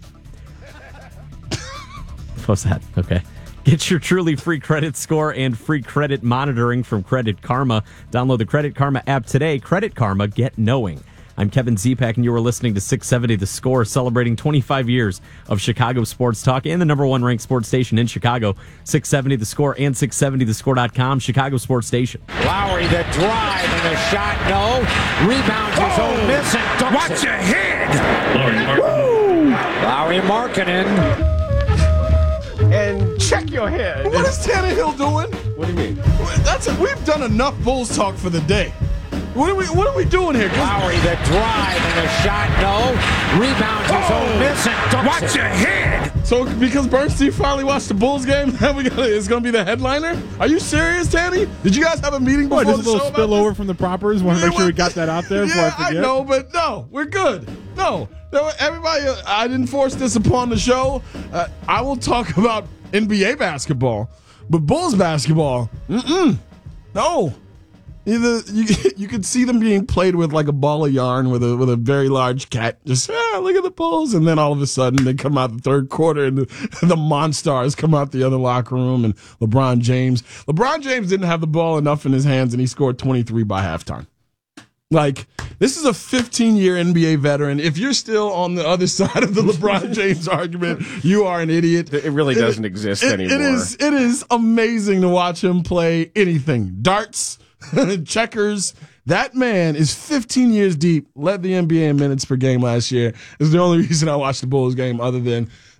What's that? Okay. Get your truly free credit score and free credit monitoring from Credit Karma. Download the Credit Karma app today. Credit Karma, get knowing. I'm Kevin Zipak, and you are listening to 670 The Score, celebrating 25 years of Chicago sports talk and the #1 ranked sports station in Chicago. 670 The Score and 670thescore.com, Chicago sports station. Lowry, the drive and the shot, no. Rebounds his own miss and dunks Watch it. your head. Lowry Markkanen. And check your head. What is Tannehill doing? What do you mean? We've done enough Bulls talk for the day. What are we doing here? Lowry, the drive and the shot, no. Rebounds his own miss and dunks Watch it. your head. So because Bernstein finally watched the Bulls game, it's going to be the headliner? Are you serious, Tanny? Did you guys have a meeting before Just the a little show? spillover from the propers. Want to make sure we got that out there before I forget. I know, but no, we're good. No, everybody, I didn't force this upon the show. I will talk about NBA basketball, but Bulls basketball, no. Either you could see them being played with like a ball of yarn with a very large cat. Just look at the Bulls, and then all of a sudden they come out the third quarter, and the Monstars come out the other locker room, and LeBron James didn't have the ball enough in his hands, and he scored 23 by halftime. Like, this is a 15-year NBA veteran. If you're still on the other side of the LeBron James argument, you are an idiot. It really doesn't exist anymore. It is amazing to watch him play anything. Darts, checkers. That man is 15 years deep, led the NBA in minutes per game last year. Is the only reason I watched the Bulls game other than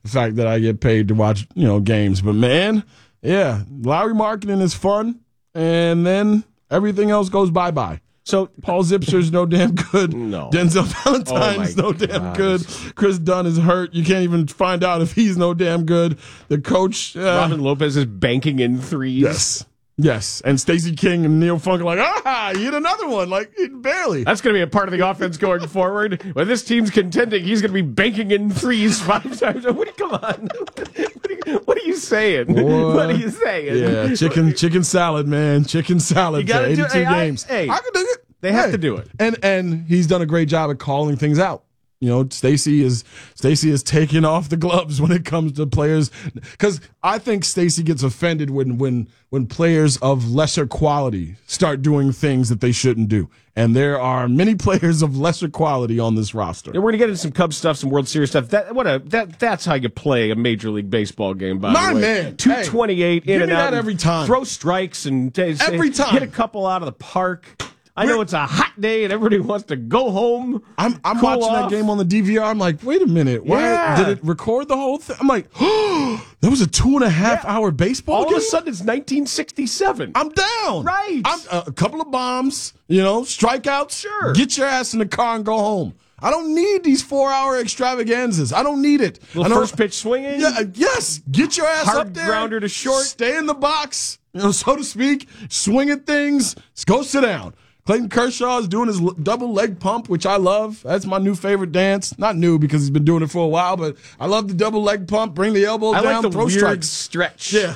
the fact that I get paid to watch, games. But man, yeah, Lowry Markkanen is fun, and then everything else goes bye-bye. So Paul Zipser's no damn good. No. Denzel Valentine's no damn good. Chris Dunn is hurt. You can't even find out if he's no damn good. The coach, Robin Lopez is banking in threes. Yes. And Stacey King and Neil Funk are like, you hit another one. Like, barely. That's going to be a part of the offense going forward. When this team's contending, he's going to be banking in threes 5 times. Come on. What are you saying? Boy. What are you saying? Yeah, chicken salad, man. Chicken salad for 82 games. I can do it. They have to do it. And he's done a great job at calling things out. Stacey is taking off the gloves when it comes to players, because I think Stacey gets offended when players of lesser quality start doing things that they shouldn't do. And there are many players of lesser quality on this roster. Yeah, we're gonna get into some Cubs stuff, some World Series stuff. That's how you play a Major League Baseball game. By the way, man, 228 in and out, that every time. Throw strikes and every time hit a couple out of the park. I know it's a hot day and everybody wants to go home. I'm watching that game on the DVR. I'm like, wait a minute. Why did it record the whole thing? I'm like, that was a 2.5 hour baseball game? All of a sudden, it's 1967. I'm down. Right. A couple of bombs, strikeouts. Sure. Get your ass in the car and go home. I don't need these 4-hour extravaganzas. I don't need it. First pitch swinging. Yeah, yes. Get your ass Hard up there. grounder to short. Stay in the box, so to speak. Swing at things. Go sit down. Clayton Kershaw is doing his double leg pump, which I love. That's my new favorite dance. Not new because he's been doing it for a while, but I love the double leg pump. Bring the elbow down, like the throw weird strikes. Stretch. Yeah.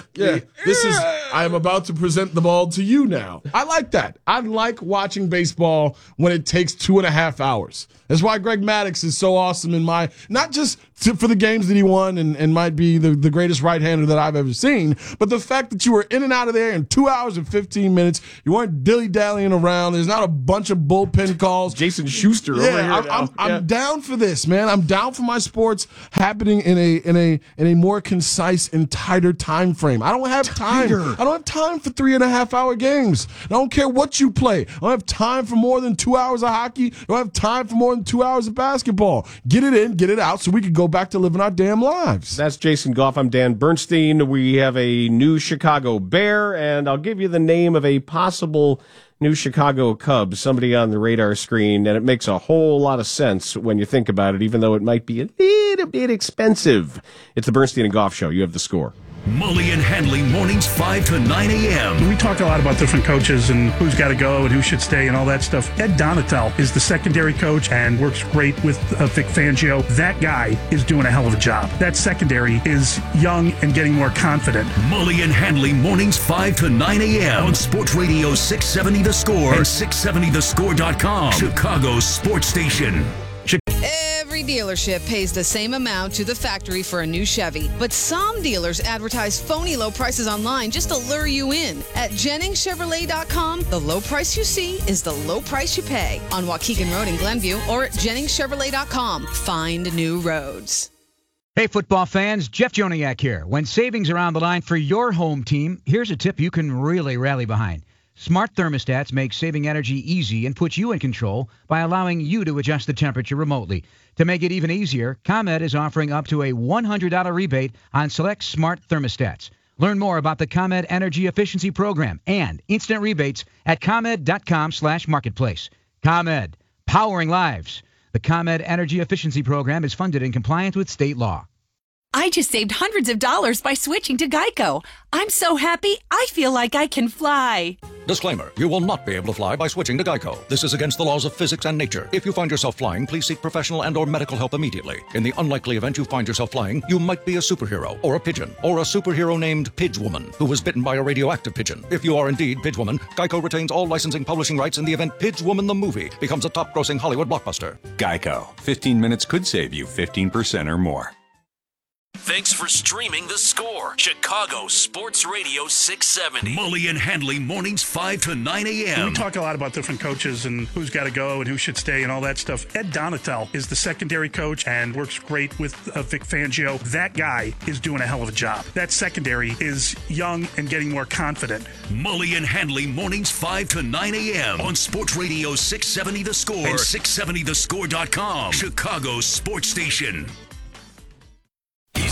I am about to present the ball to you now. I like that. I like watching baseball when it takes 2.5 hours. That's why Greg Maddux is so awesome not just for the games that he won and might be the greatest right-hander that I've ever seen, but the fact that you were in and out of there in 2 hours and 15 minutes. You weren't dilly-dallying around. There's not a bunch of bullpen calls. Jason Schuster over here now. I'm down for this, man. I'm down for my sports happening in a more concise and tighter time frame. I don't have time. I don't have time for 3.5 hour games. I don't care what you play. I don't have time for more than 2 hours of hockey. I don't have time for more than 2 hours of basketball. Get it in, get it out, so we can go back to living our damn lives. That's Jason Goff. I'm Dan Bernstein. We have a new Chicago Bear, and I'll give you the name of a possible new Chicago Cubs, somebody on the radar screen, and it makes a whole lot of sense when you think about it, even though it might be a little bit expensive. It's the Bernstein and Goff Show. You have the score. Mully and Hanley, mornings 5 to 9 a.m. We talk a lot about different coaches and who's got to go and who should stay and all that stuff. Ed Donatel is the secondary coach and works great with Vic Fangio. That guy is doing a hell of a job. That secondary is young and getting more confident. Mully and Hanley, mornings 5 to 9 a.m. on Sports Radio 670 The Score and 670thescore.com. Chicago's sports station. Every dealership pays the same amount to the factory for a new Chevy, but some dealers advertise phony low prices online just to lure you in. At JenningsChevrolet.com, the low price you see is the low price you pay. On Waukegan Road in Glenview or at JenningsChevrolet.com. Find new roads. Hey, football fans, Jeff Joniak here. When savings are on the line for your home team, here's a tip you can really rally behind. Smart thermostats make saving energy easy and put you in control by allowing you to adjust the temperature remotely. To make it even easier, ComEd is offering up to a $100 rebate on select smart thermostats. Learn more about the ComEd Energy Efficiency Program and instant rebates at ComEd.com/marketplace. ComEd, powering lives. The ComEd Energy Efficiency Program is funded in compliance with state law. I just saved hundreds of dollars by switching to Geico. I'm so happy, I feel like I can fly. Disclaimer, you will not be able to fly by switching to Geico. This is against the laws of physics and nature. If you find yourself flying, please seek professional and or medical help immediately. In the unlikely event you find yourself flying, you might be a superhero, or a pigeon, or a superhero named Pidgewoman, who was bitten by a radioactive pigeon. If you are indeed Pidgewoman, Geico retains all licensing publishing rights in the event Pidgewoman the movie becomes a top-grossing Hollywood blockbuster. Geico. 15 minutes could save you 15% or more. Thanks for streaming The Score, Chicago Sports Radio 670. Mully and Hanley, mornings 5 to 9 a.m. We talk a lot about different coaches and who's got to go and who should stay and all that stuff. Ed Donatel is the secondary coach and works great with Vic Fangio. That guy is doing a hell of a job. That secondary is young and getting more confident. Mully and Hanley, mornings 5 to 9 a.m. on Sports Radio 670 The Score and 670thescore.com. Chicago's sports station. He's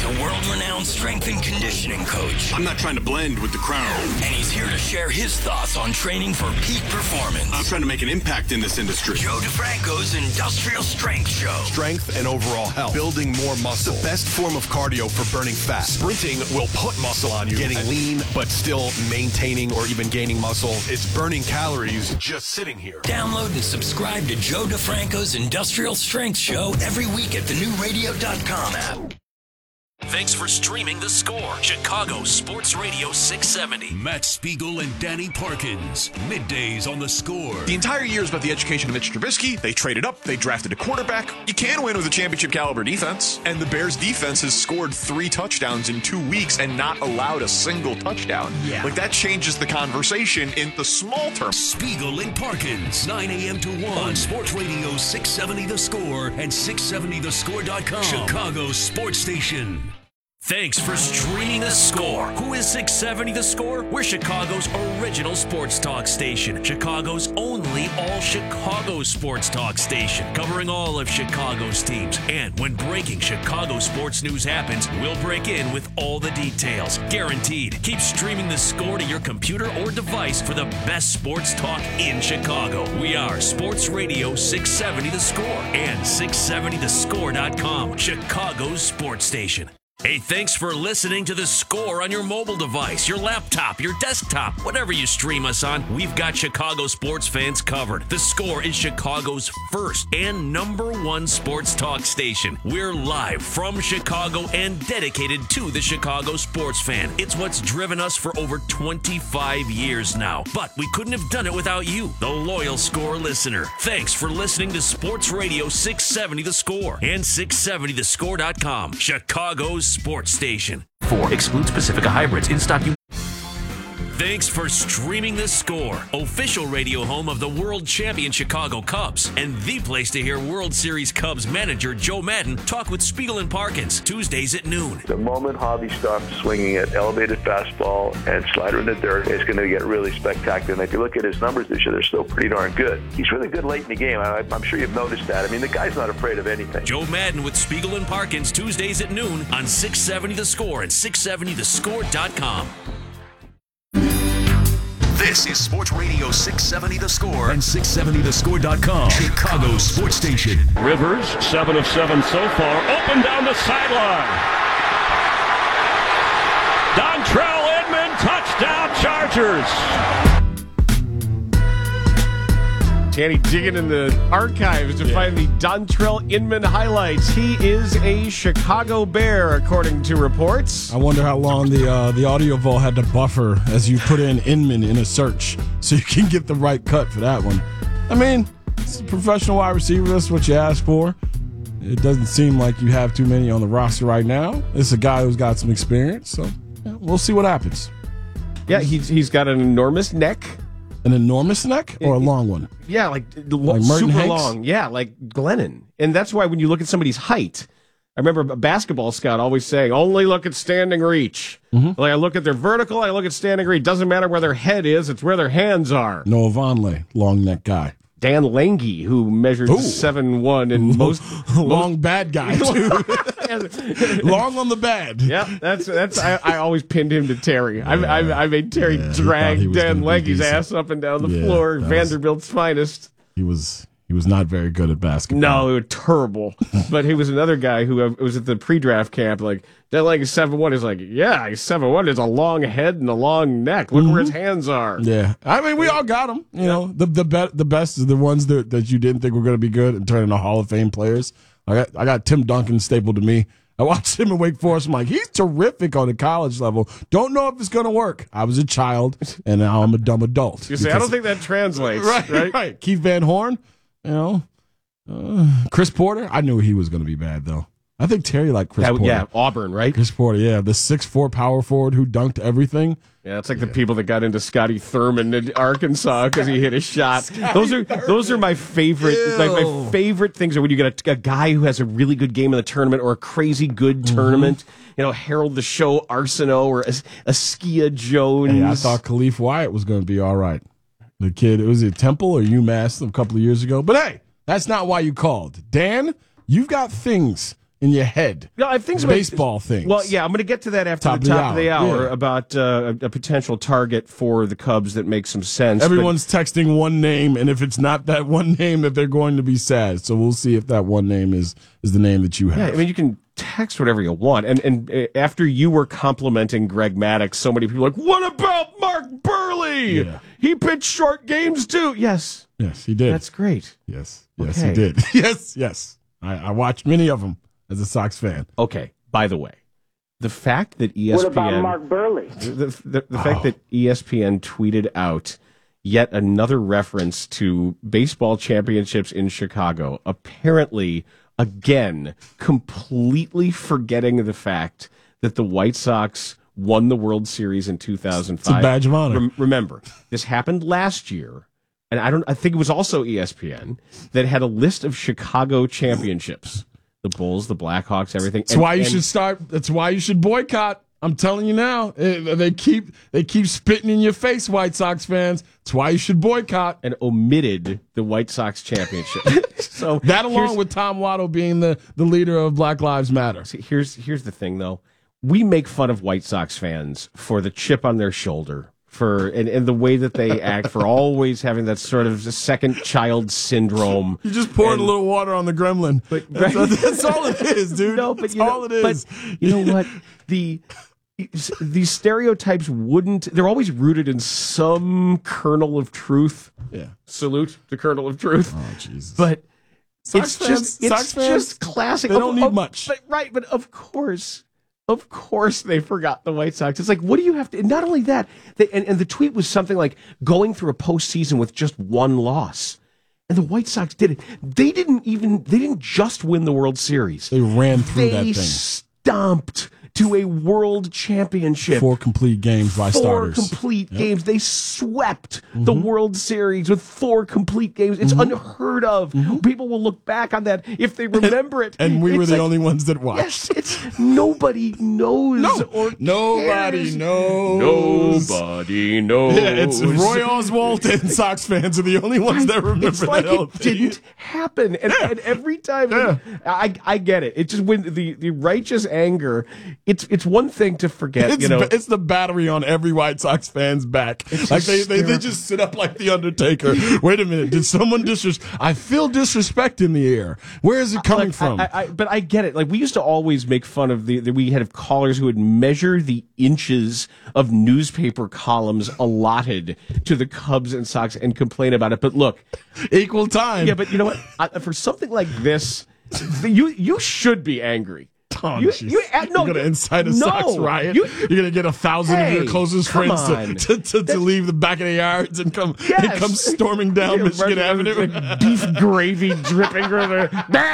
world-renowned strength and conditioning coach. I'm not trying to blend with the crowd. And he's here to share his thoughts on training for peak performance. I'm trying to make an impact in this industry. Joe DeFranco's Industrial Strength Show. Strength and overall health. Building more muscle. The best form of cardio for burning fat. Sprinting will put muscle on you. Getting lean, but still maintaining or even gaining muscle. It's burning calories just sitting here. Download and subscribe to Joe DeFranco's Industrial Strength Show every week at the newradio.com app. Thanks for streaming The Score, Chicago Sports Radio 670. Matt Spiegel and Danny Parkins. Middays on The Score. The entire year is about the education of Mitch Trubisky. They traded up. They drafted a quarterback. You can win with a championship caliber defense. And the Bears defense has scored 3 touchdowns in 2 weeks and not allowed a single touchdown. Yeah. Like, that changes the conversation in the small term. Spiegel and Parkins, 9 a.m. to 1 on Sports Radio 670 The Score and 670thescore.com. Chicago Sports Station. Thanks for streaming The Score. Who is 670 The Score? We're Chicago's original sports talk station. Chicago's only all-Chicago sports talk station. Covering all of Chicago's teams. And when breaking Chicago sports news happens, we'll break in with all the details. Guaranteed. Keep streaming The Score to your computer or device for the best sports talk in Chicago. We are Sports Radio 670 The Score and 670thescore.com. Chicago's sports station. Hey, thanks for listening to The Score on your mobile device, your laptop, your desktop, whatever you stream us on. We've got Chicago sports fans covered. The Score is Chicago's first and #1 sports talk station. We're live from Chicago and dedicated to the Chicago sports fan. It's what's driven us for over 25 years now. But we couldn't have done it without you, the loyal Score listener. Thanks for listening to Sports Radio 670 The Score and 670thescore.com. Chicago's sports station. 4. Excludes Pacifica hybrids. In stock. Thanks for streaming The Score, official radio home of the world champion Chicago Cubs, and the place to hear World Series Cubs manager Joe Madden talk with Spiegel and Parkins, Tuesdays at noon. The moment Javi starts swinging at elevated fastball and slider in the dirt, it's going to get really spectacular. And if you look at his numbers this year, they're still pretty darn good. He's really good late in the game. I'm sure you've noticed that. I mean, the guy's not afraid of anything. Joe Madden with Spiegel and Parkins, Tuesdays at noon on 670 The Score and 670thescore.com. This is Sports Radio 670 The Score and 670thescore.com. Chicago Sports Station. Rivers, 7 of 7 so far. Open down the sideline. Dontrell Inman, touchdown Chargers. Danny digging in the archives to find the Dontrell Inman highlights. He is a Chicago Bear, according to reports. I wonder how long the audio vault had to buffer as you put in Inman in a search so you can get the right cut for that one. I mean, it's a professional wide receiver. That's what you ask for. It doesn't seem like you have too many on the roster right now. It's a guy who's got some experience, so we'll see what happens. Yeah, he's got an enormous neck. An enormous neck or a long one? Yeah, like Merton super Hanks? long. Yeah, like Glennon. And that's why when you look at somebody's height, I remember a basketball scout always saying, only look at standing reach. Mm-hmm. Like I look at their vertical, I look at standing reach. Doesn't matter where their head is, it's where their hands are. Noah Vonleh, long neck guy. Dan Lange, who measured 7'1" and most long bad guy too. Long on the bad. Yeah, that's. I always pinned him to Terry. I made Terry drag Dan Lange's ass up and down the floor. Vanderbilt's finest. He was not very good at basketball. No, it was terrible. But he was another guy who was at the pre-draft camp. Like Dan Lange's 7'1". He's like, yeah, he's 7'1". There's a long head and a long neck. Look where his hands are. Yeah, I mean, we all got them. You know, the best is the ones that you didn't think were going to be good and turn into Hall of Fame players. I got Tim Duncan stapled to me. I watched him in Wake Forest. I'm like, he's terrific on the college level. Don't know if it's going to work. I was a child, and now I'm a dumb adult. You say, I don't think that translates. Right. Keith Van Horn, Chris Porter. I knew he was going to be bad, though. I think Terry liked Chris Porter. Yeah, Auburn, right? Chris Porter, yeah. The 6'4" power forward who dunked everything. Yeah, it's like the people that got into Scotty Thurman in Arkansas because he hit a shot. Those are my favorite. Like my favorite things are when you get a guy who has a really good game in the tournament or a crazy good tournament. Harold the Show Arsenault or Askia Jones. Hey, I thought Khalif Wyatt was going to be all right. The kid, was it Temple or UMass a couple of years ago? But hey, that's not why you called. Dan, you've got things in your head. No, I think baseball things. Well, yeah, I'm going to get to that after the top of the hour about a potential target for the Cubs that makes some sense. Everyone's texting one name, and if it's not that one name, that they're going to be sad. So we'll see if that one name is the name that you have. Yeah, I mean, you can text whatever you want. And after you were complimenting Greg Maddux, so many people are like, what about Mark Burley? Yeah. He pitched short games too. Yes. Yes, he did. That's great. Yes, Okay. he did. yes. I watched many of them as a Sox fan. Okay, by the way, the fact that ESPN... What about Mark Burley? The fact that ESPN tweeted out yet another reference to baseball championships in Chicago, apparently, again, completely forgetting the fact that the White Sox won the World Series in 2005. It's a badge of honor. Remember, this happened last year, and I think it was also ESPN that had a list of Chicago championships. The Bulls, the Blackhawks, everything. That's why you should start. That's why you should boycott. I'm telling you now. They keep spitting in your face, White Sox fans. That's why you should boycott. And omitted the White Sox championship. So that, along with Tom Waddle being the leader of Black Lives Matter. See, here's the thing, though. We make fun of White Sox fans for the chip on their shoulder, and the way that they act, for always having that sort of second child syndrome. You just poured a little water on the gremlin. But that's all it is, dude. No, but that's all it is. But you know what? These stereotypes they're always rooted in some kernel of truth. Yeah. Salute the kernel of truth. Oh, Jesus. But Sox it's just classic. They don't need much. But of course they forgot the White Sox. It's like, what do you have to... Not only that, and the tweet was something like going through a postseason with just one loss. And the White Sox did it. They didn't just win the World Series. They ran through that thing. They stomped to a world championship. 4 complete games by starters. 4 complete games. They swept the World Series with 4 complete games. It's unheard of. People will look back on that if they remember it. And we were the only ones that watched. Yes, it's nobody knows. Nobody knows. Nobody knows. Yeah, it's Roy Oswalt and Sox fans are the only ones that remember it's like that. It didn't happen. And every time, I get it. It's just when the righteous anger. It's one thing to forget, It's the battery on every White Sox fan's back. Like they just sit up like the Undertaker. Wait a minute, did someone I feel disrespect in the air. Where is it coming from? But I get it. Like, we used to always make fun of we had callers who would measure the inches of newspaper columns allotted to the Cubs and Sox and complain about it. But look, equal time. Yeah, but you know what? For something like this, you should be angry. Oh, you're going to incite a Sox riot. You're going to get 1,000 of your closest friends to leave the back of the yards and come storming down Michigan Avenue. Like beef gravy dripping over.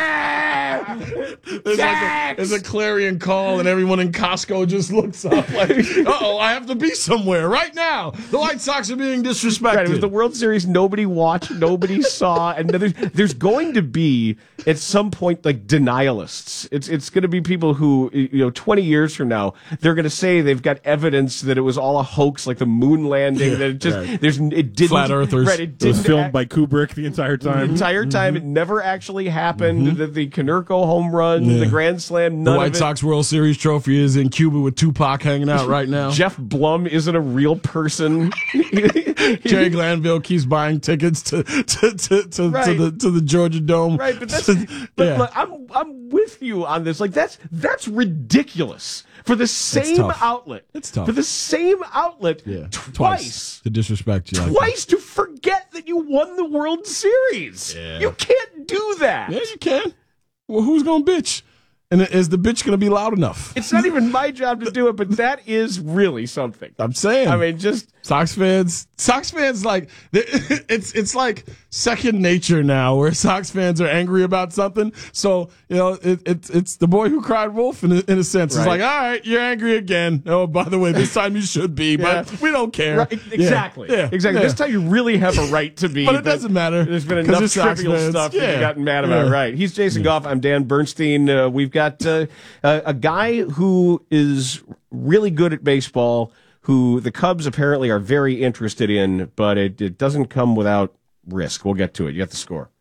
There's a clarion call, and everyone in Costco just looks up like, I have to be somewhere right now. The White Sox are being disrespected. Right, it was the World Series nobody watched, nobody saw, and there's going to be, at some point, like, denialists. It's going to be people who, 20 years from now, they're going to say they've got evidence that it was all a hoax, like the moon landing, that it just, it didn't. Flat earthers. Right, it was filmed by Kubrick the entire time. It never actually happened. The Konerko home run, the Grand Slam, none The White Sox World Series trophy is in Cuba with Tupac hanging out right now. Jeff Blum isn't a real person. Jerry Glanville keeps buying tickets to the Georgia Dome. Right, but look, I'm with you on this. Like, that's ridiculous. For the same outlet. It's tough. For the same outlet twice to disrespect you. Twice to forget that you won the World Series. Yeah. You can't do that. Yeah, you can. Well, who's going to bitch? And is the bitch going to be loud enough? It's not even my job to do it, but that is really something. I'm saying. I mean, just Sox fans, like it's like second nature now, where Sox fans are angry about something. So it's the boy who cried wolf in a sense. It's like, all right, you're angry again. Oh, by the way, this time you should be, but we don't care. Right, exactly. Yeah. Exactly. This time you really have a right to be. But it doesn't matter. There's been enough trivial stuff that you've gotten mad about. Right. He's Jason Goff. I'm Dan Bernstein. We've got a guy who is really good at baseball, who the Cubs apparently are very interested in, but it doesn't come without risk. We'll get to it. You got the score.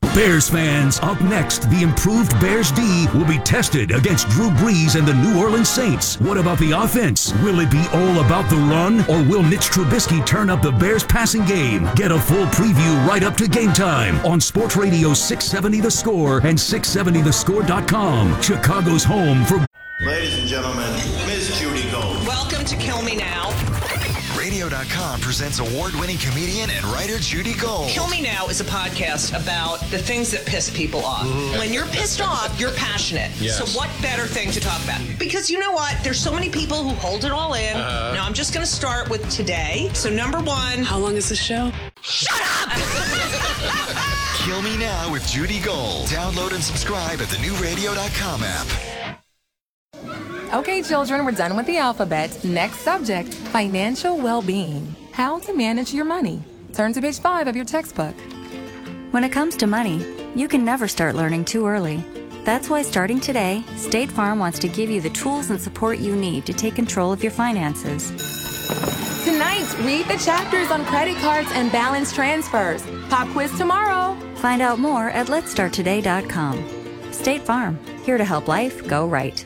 Bears fans, up next, the improved Bears D will be tested against Drew Brees and the New Orleans Saints. What about the offense? Will it be all about the run, or will Mitch Trubisky turn up the Bears passing game? Get a full preview right up to game time on Sports Radio 670 The Score and 670thescore.com. Chicago's home for... Ladies and gentlemen, Ms. Judy Gold. Welcome to Kill Me Now. Radio.com presents award-winning comedian and writer Judy Gold. Kill Me Now is a podcast about the things that piss people off. When you're pissed off, you're passionate. Yes. So what better thing to talk about? Because you know what? There's so many people who hold it all in. Now I'm just going to start with today. So number one. How long is the show? Shut up! Kill Me Now with Judy Gold. Download and subscribe at the new Radio.com app. Okay, children, we're done with the alphabet. Next subject, financial well-being. How to manage your money. Turn to page 5 of your textbook. When it comes to money, you can never start learning too early. That's why starting today, State Farm wants to give you the tools and support you need to take control of your finances. Tonight, read the chapters on credit cards and balance transfers. Pop quiz tomorrow. Find out more at letstarttoday.com. State Farm, here to help life go right.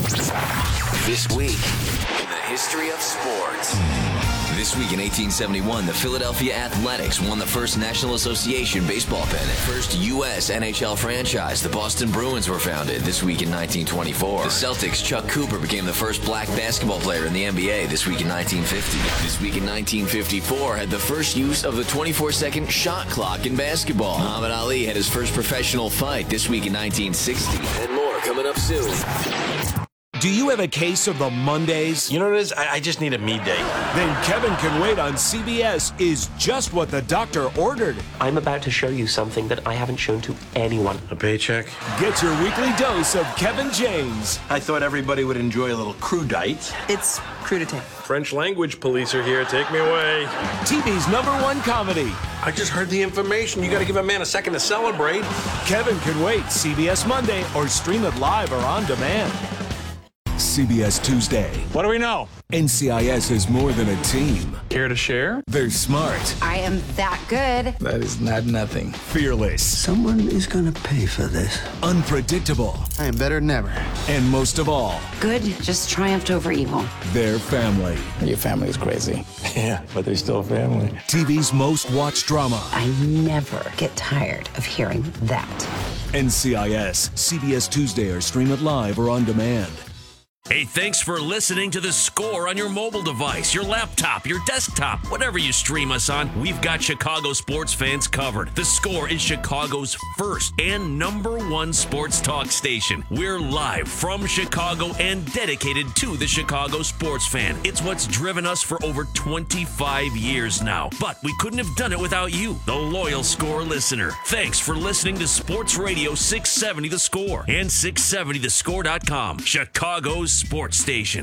This week in the history of sports. This week in 1871, the Philadelphia Athletics won the first National Association baseball pennant. First U.S. NHL franchise, the Boston Bruins, were founded. This week in 1924, the Celtics' Chuck Cooper became the first black basketball player in the NBA. This week in 1950. This week in 1954, had the first use of the 24-second shot clock in basketball. Muhammad Ali had his first professional fight. This week in 1960. And more coming up soon. Do you have a case of the Mondays? You know what it is? I just need a me day. Then Kevin Can Wait on CBS is just what the doctor ordered. I'm about to show you something that I haven't shown to anyone. A paycheck? Get your weekly dose of Kevin James. I thought everybody would enjoy a little crudite. It's crudité. French language police are here. Take me away. TV's #1 comedy. I just heard the information. You got to give a man a second to celebrate. Kevin Can Wait, CBS Monday, or stream it live or on demand. CBS Tuesday. What do we know? NCIS is more than a team. Care to share? They're smart. I am that good. That is not nothing. Fearless. Someone is going to pay for this. Unpredictable. I am better than ever. And most of all, good just triumphed over evil. Their family. Your family is crazy. Yeah, but they're still family. TV's most watched drama. I never get tired of hearing that. NCIS. CBS Tuesday, or stream it live or on demand. Hey, thanks for listening to The Score on your mobile device, your laptop, your desktop, whatever you stream us on. We've got Chicago sports fans covered. The Score is Chicago's first and #1 sports talk station. We're live from Chicago and dedicated to the Chicago sports fan. It's what's driven us for over 25 years now. But we couldn't have done it without you, the loyal Score listener. Thanks for listening to Sports Radio 670 The Score and 670thescore.com, Chicago's sports station.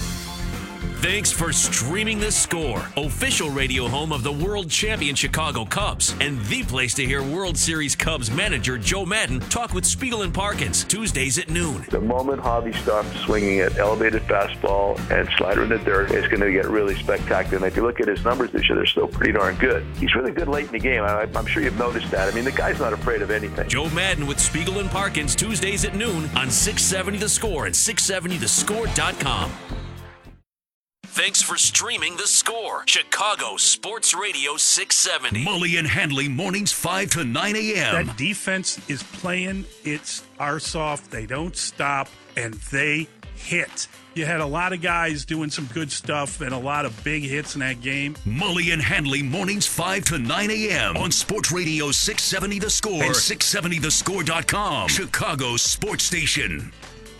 Thanks for streaming The Score, official radio home of the world champion Chicago Cubs, and the place to hear World Series Cubs manager Joe Maddon talk with Spiegel and Parkins, Tuesdays at noon. The moment Javi stops swinging at elevated fastball and slider in the dirt, it's going to get really spectacular. And if you look at his numbers this year, they're still pretty darn good. He's really good late in the game. I'm sure you've noticed that. I mean, the guy's not afraid of anything. Joe Maddon with Spiegel and Parkins, Tuesdays at noon on 670 The Score and 670thescore.com. Thanks for streaming The Score, Chicago Sports Radio 670. Mully and Handley, mornings 5 to 9 a.m. That defense is playing its arse off. They don't stop, and they hit. You had a lot of guys doing some good stuff and a lot of big hits in that game. Mully and Handley, mornings 5 to 9 a.m. on Sports Radio 670 The Score and 670thescore.com, Chicago's sports station.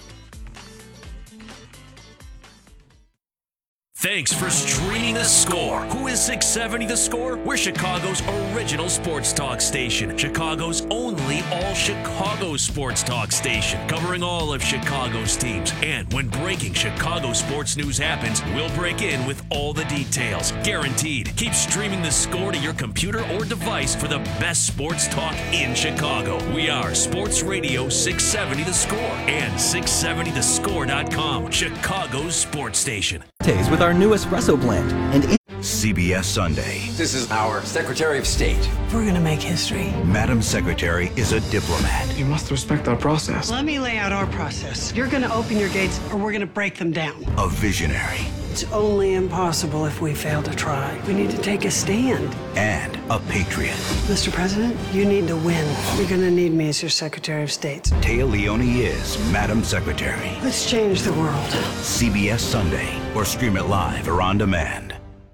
Thanks for streaming The Score. Who is 670 The Score? We're Chicago's original sports talk station. Chicago's only all-Chicago sports talk station. Covering all of Chicago's teams. And when breaking Chicago sports news happens, we'll break in with all the details. Guaranteed. Keep streaming The Score to your computer or device for the best sports talk in Chicago. We are Sports Radio 670 The Score and 670thescore.com, Chicago's sports station. With our new espresso blend. And CBS Sunday. This is our Secretary of State. We're going to make history. Madam Secretary is a diplomat. You must respect our process. Let me lay out our process. You're going to open your gates or we're going to break them down. A visionary. It's only impossible if we fail to try. We need to take a stand. And a patriot. Mr. President, you need to win. You're going to need me as your Secretary of State. Taya Leone is Madam Secretary. Let's change the world. CBS Sunday, or stream it live or on demand.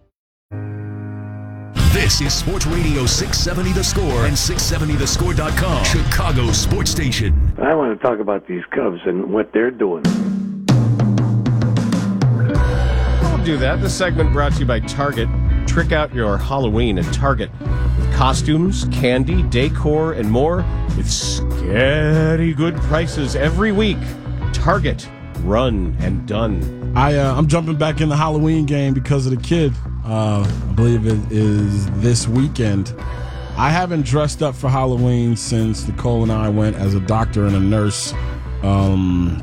This is Sports Radio 670 The Score and 670thescore.com, Chicago's sports station. I want to talk about these Cubs and what they're doing. We'll do that. This segment brought to you by Target. Trick out your Halloween at Target with costumes, candy, decor, and more with scary good prices every week. Target, run and done. I'm jumping back in the Halloween game because of the kid. I believe it is this weekend. I haven't dressed up for Halloween since Nicole and I went as a doctor and a nurse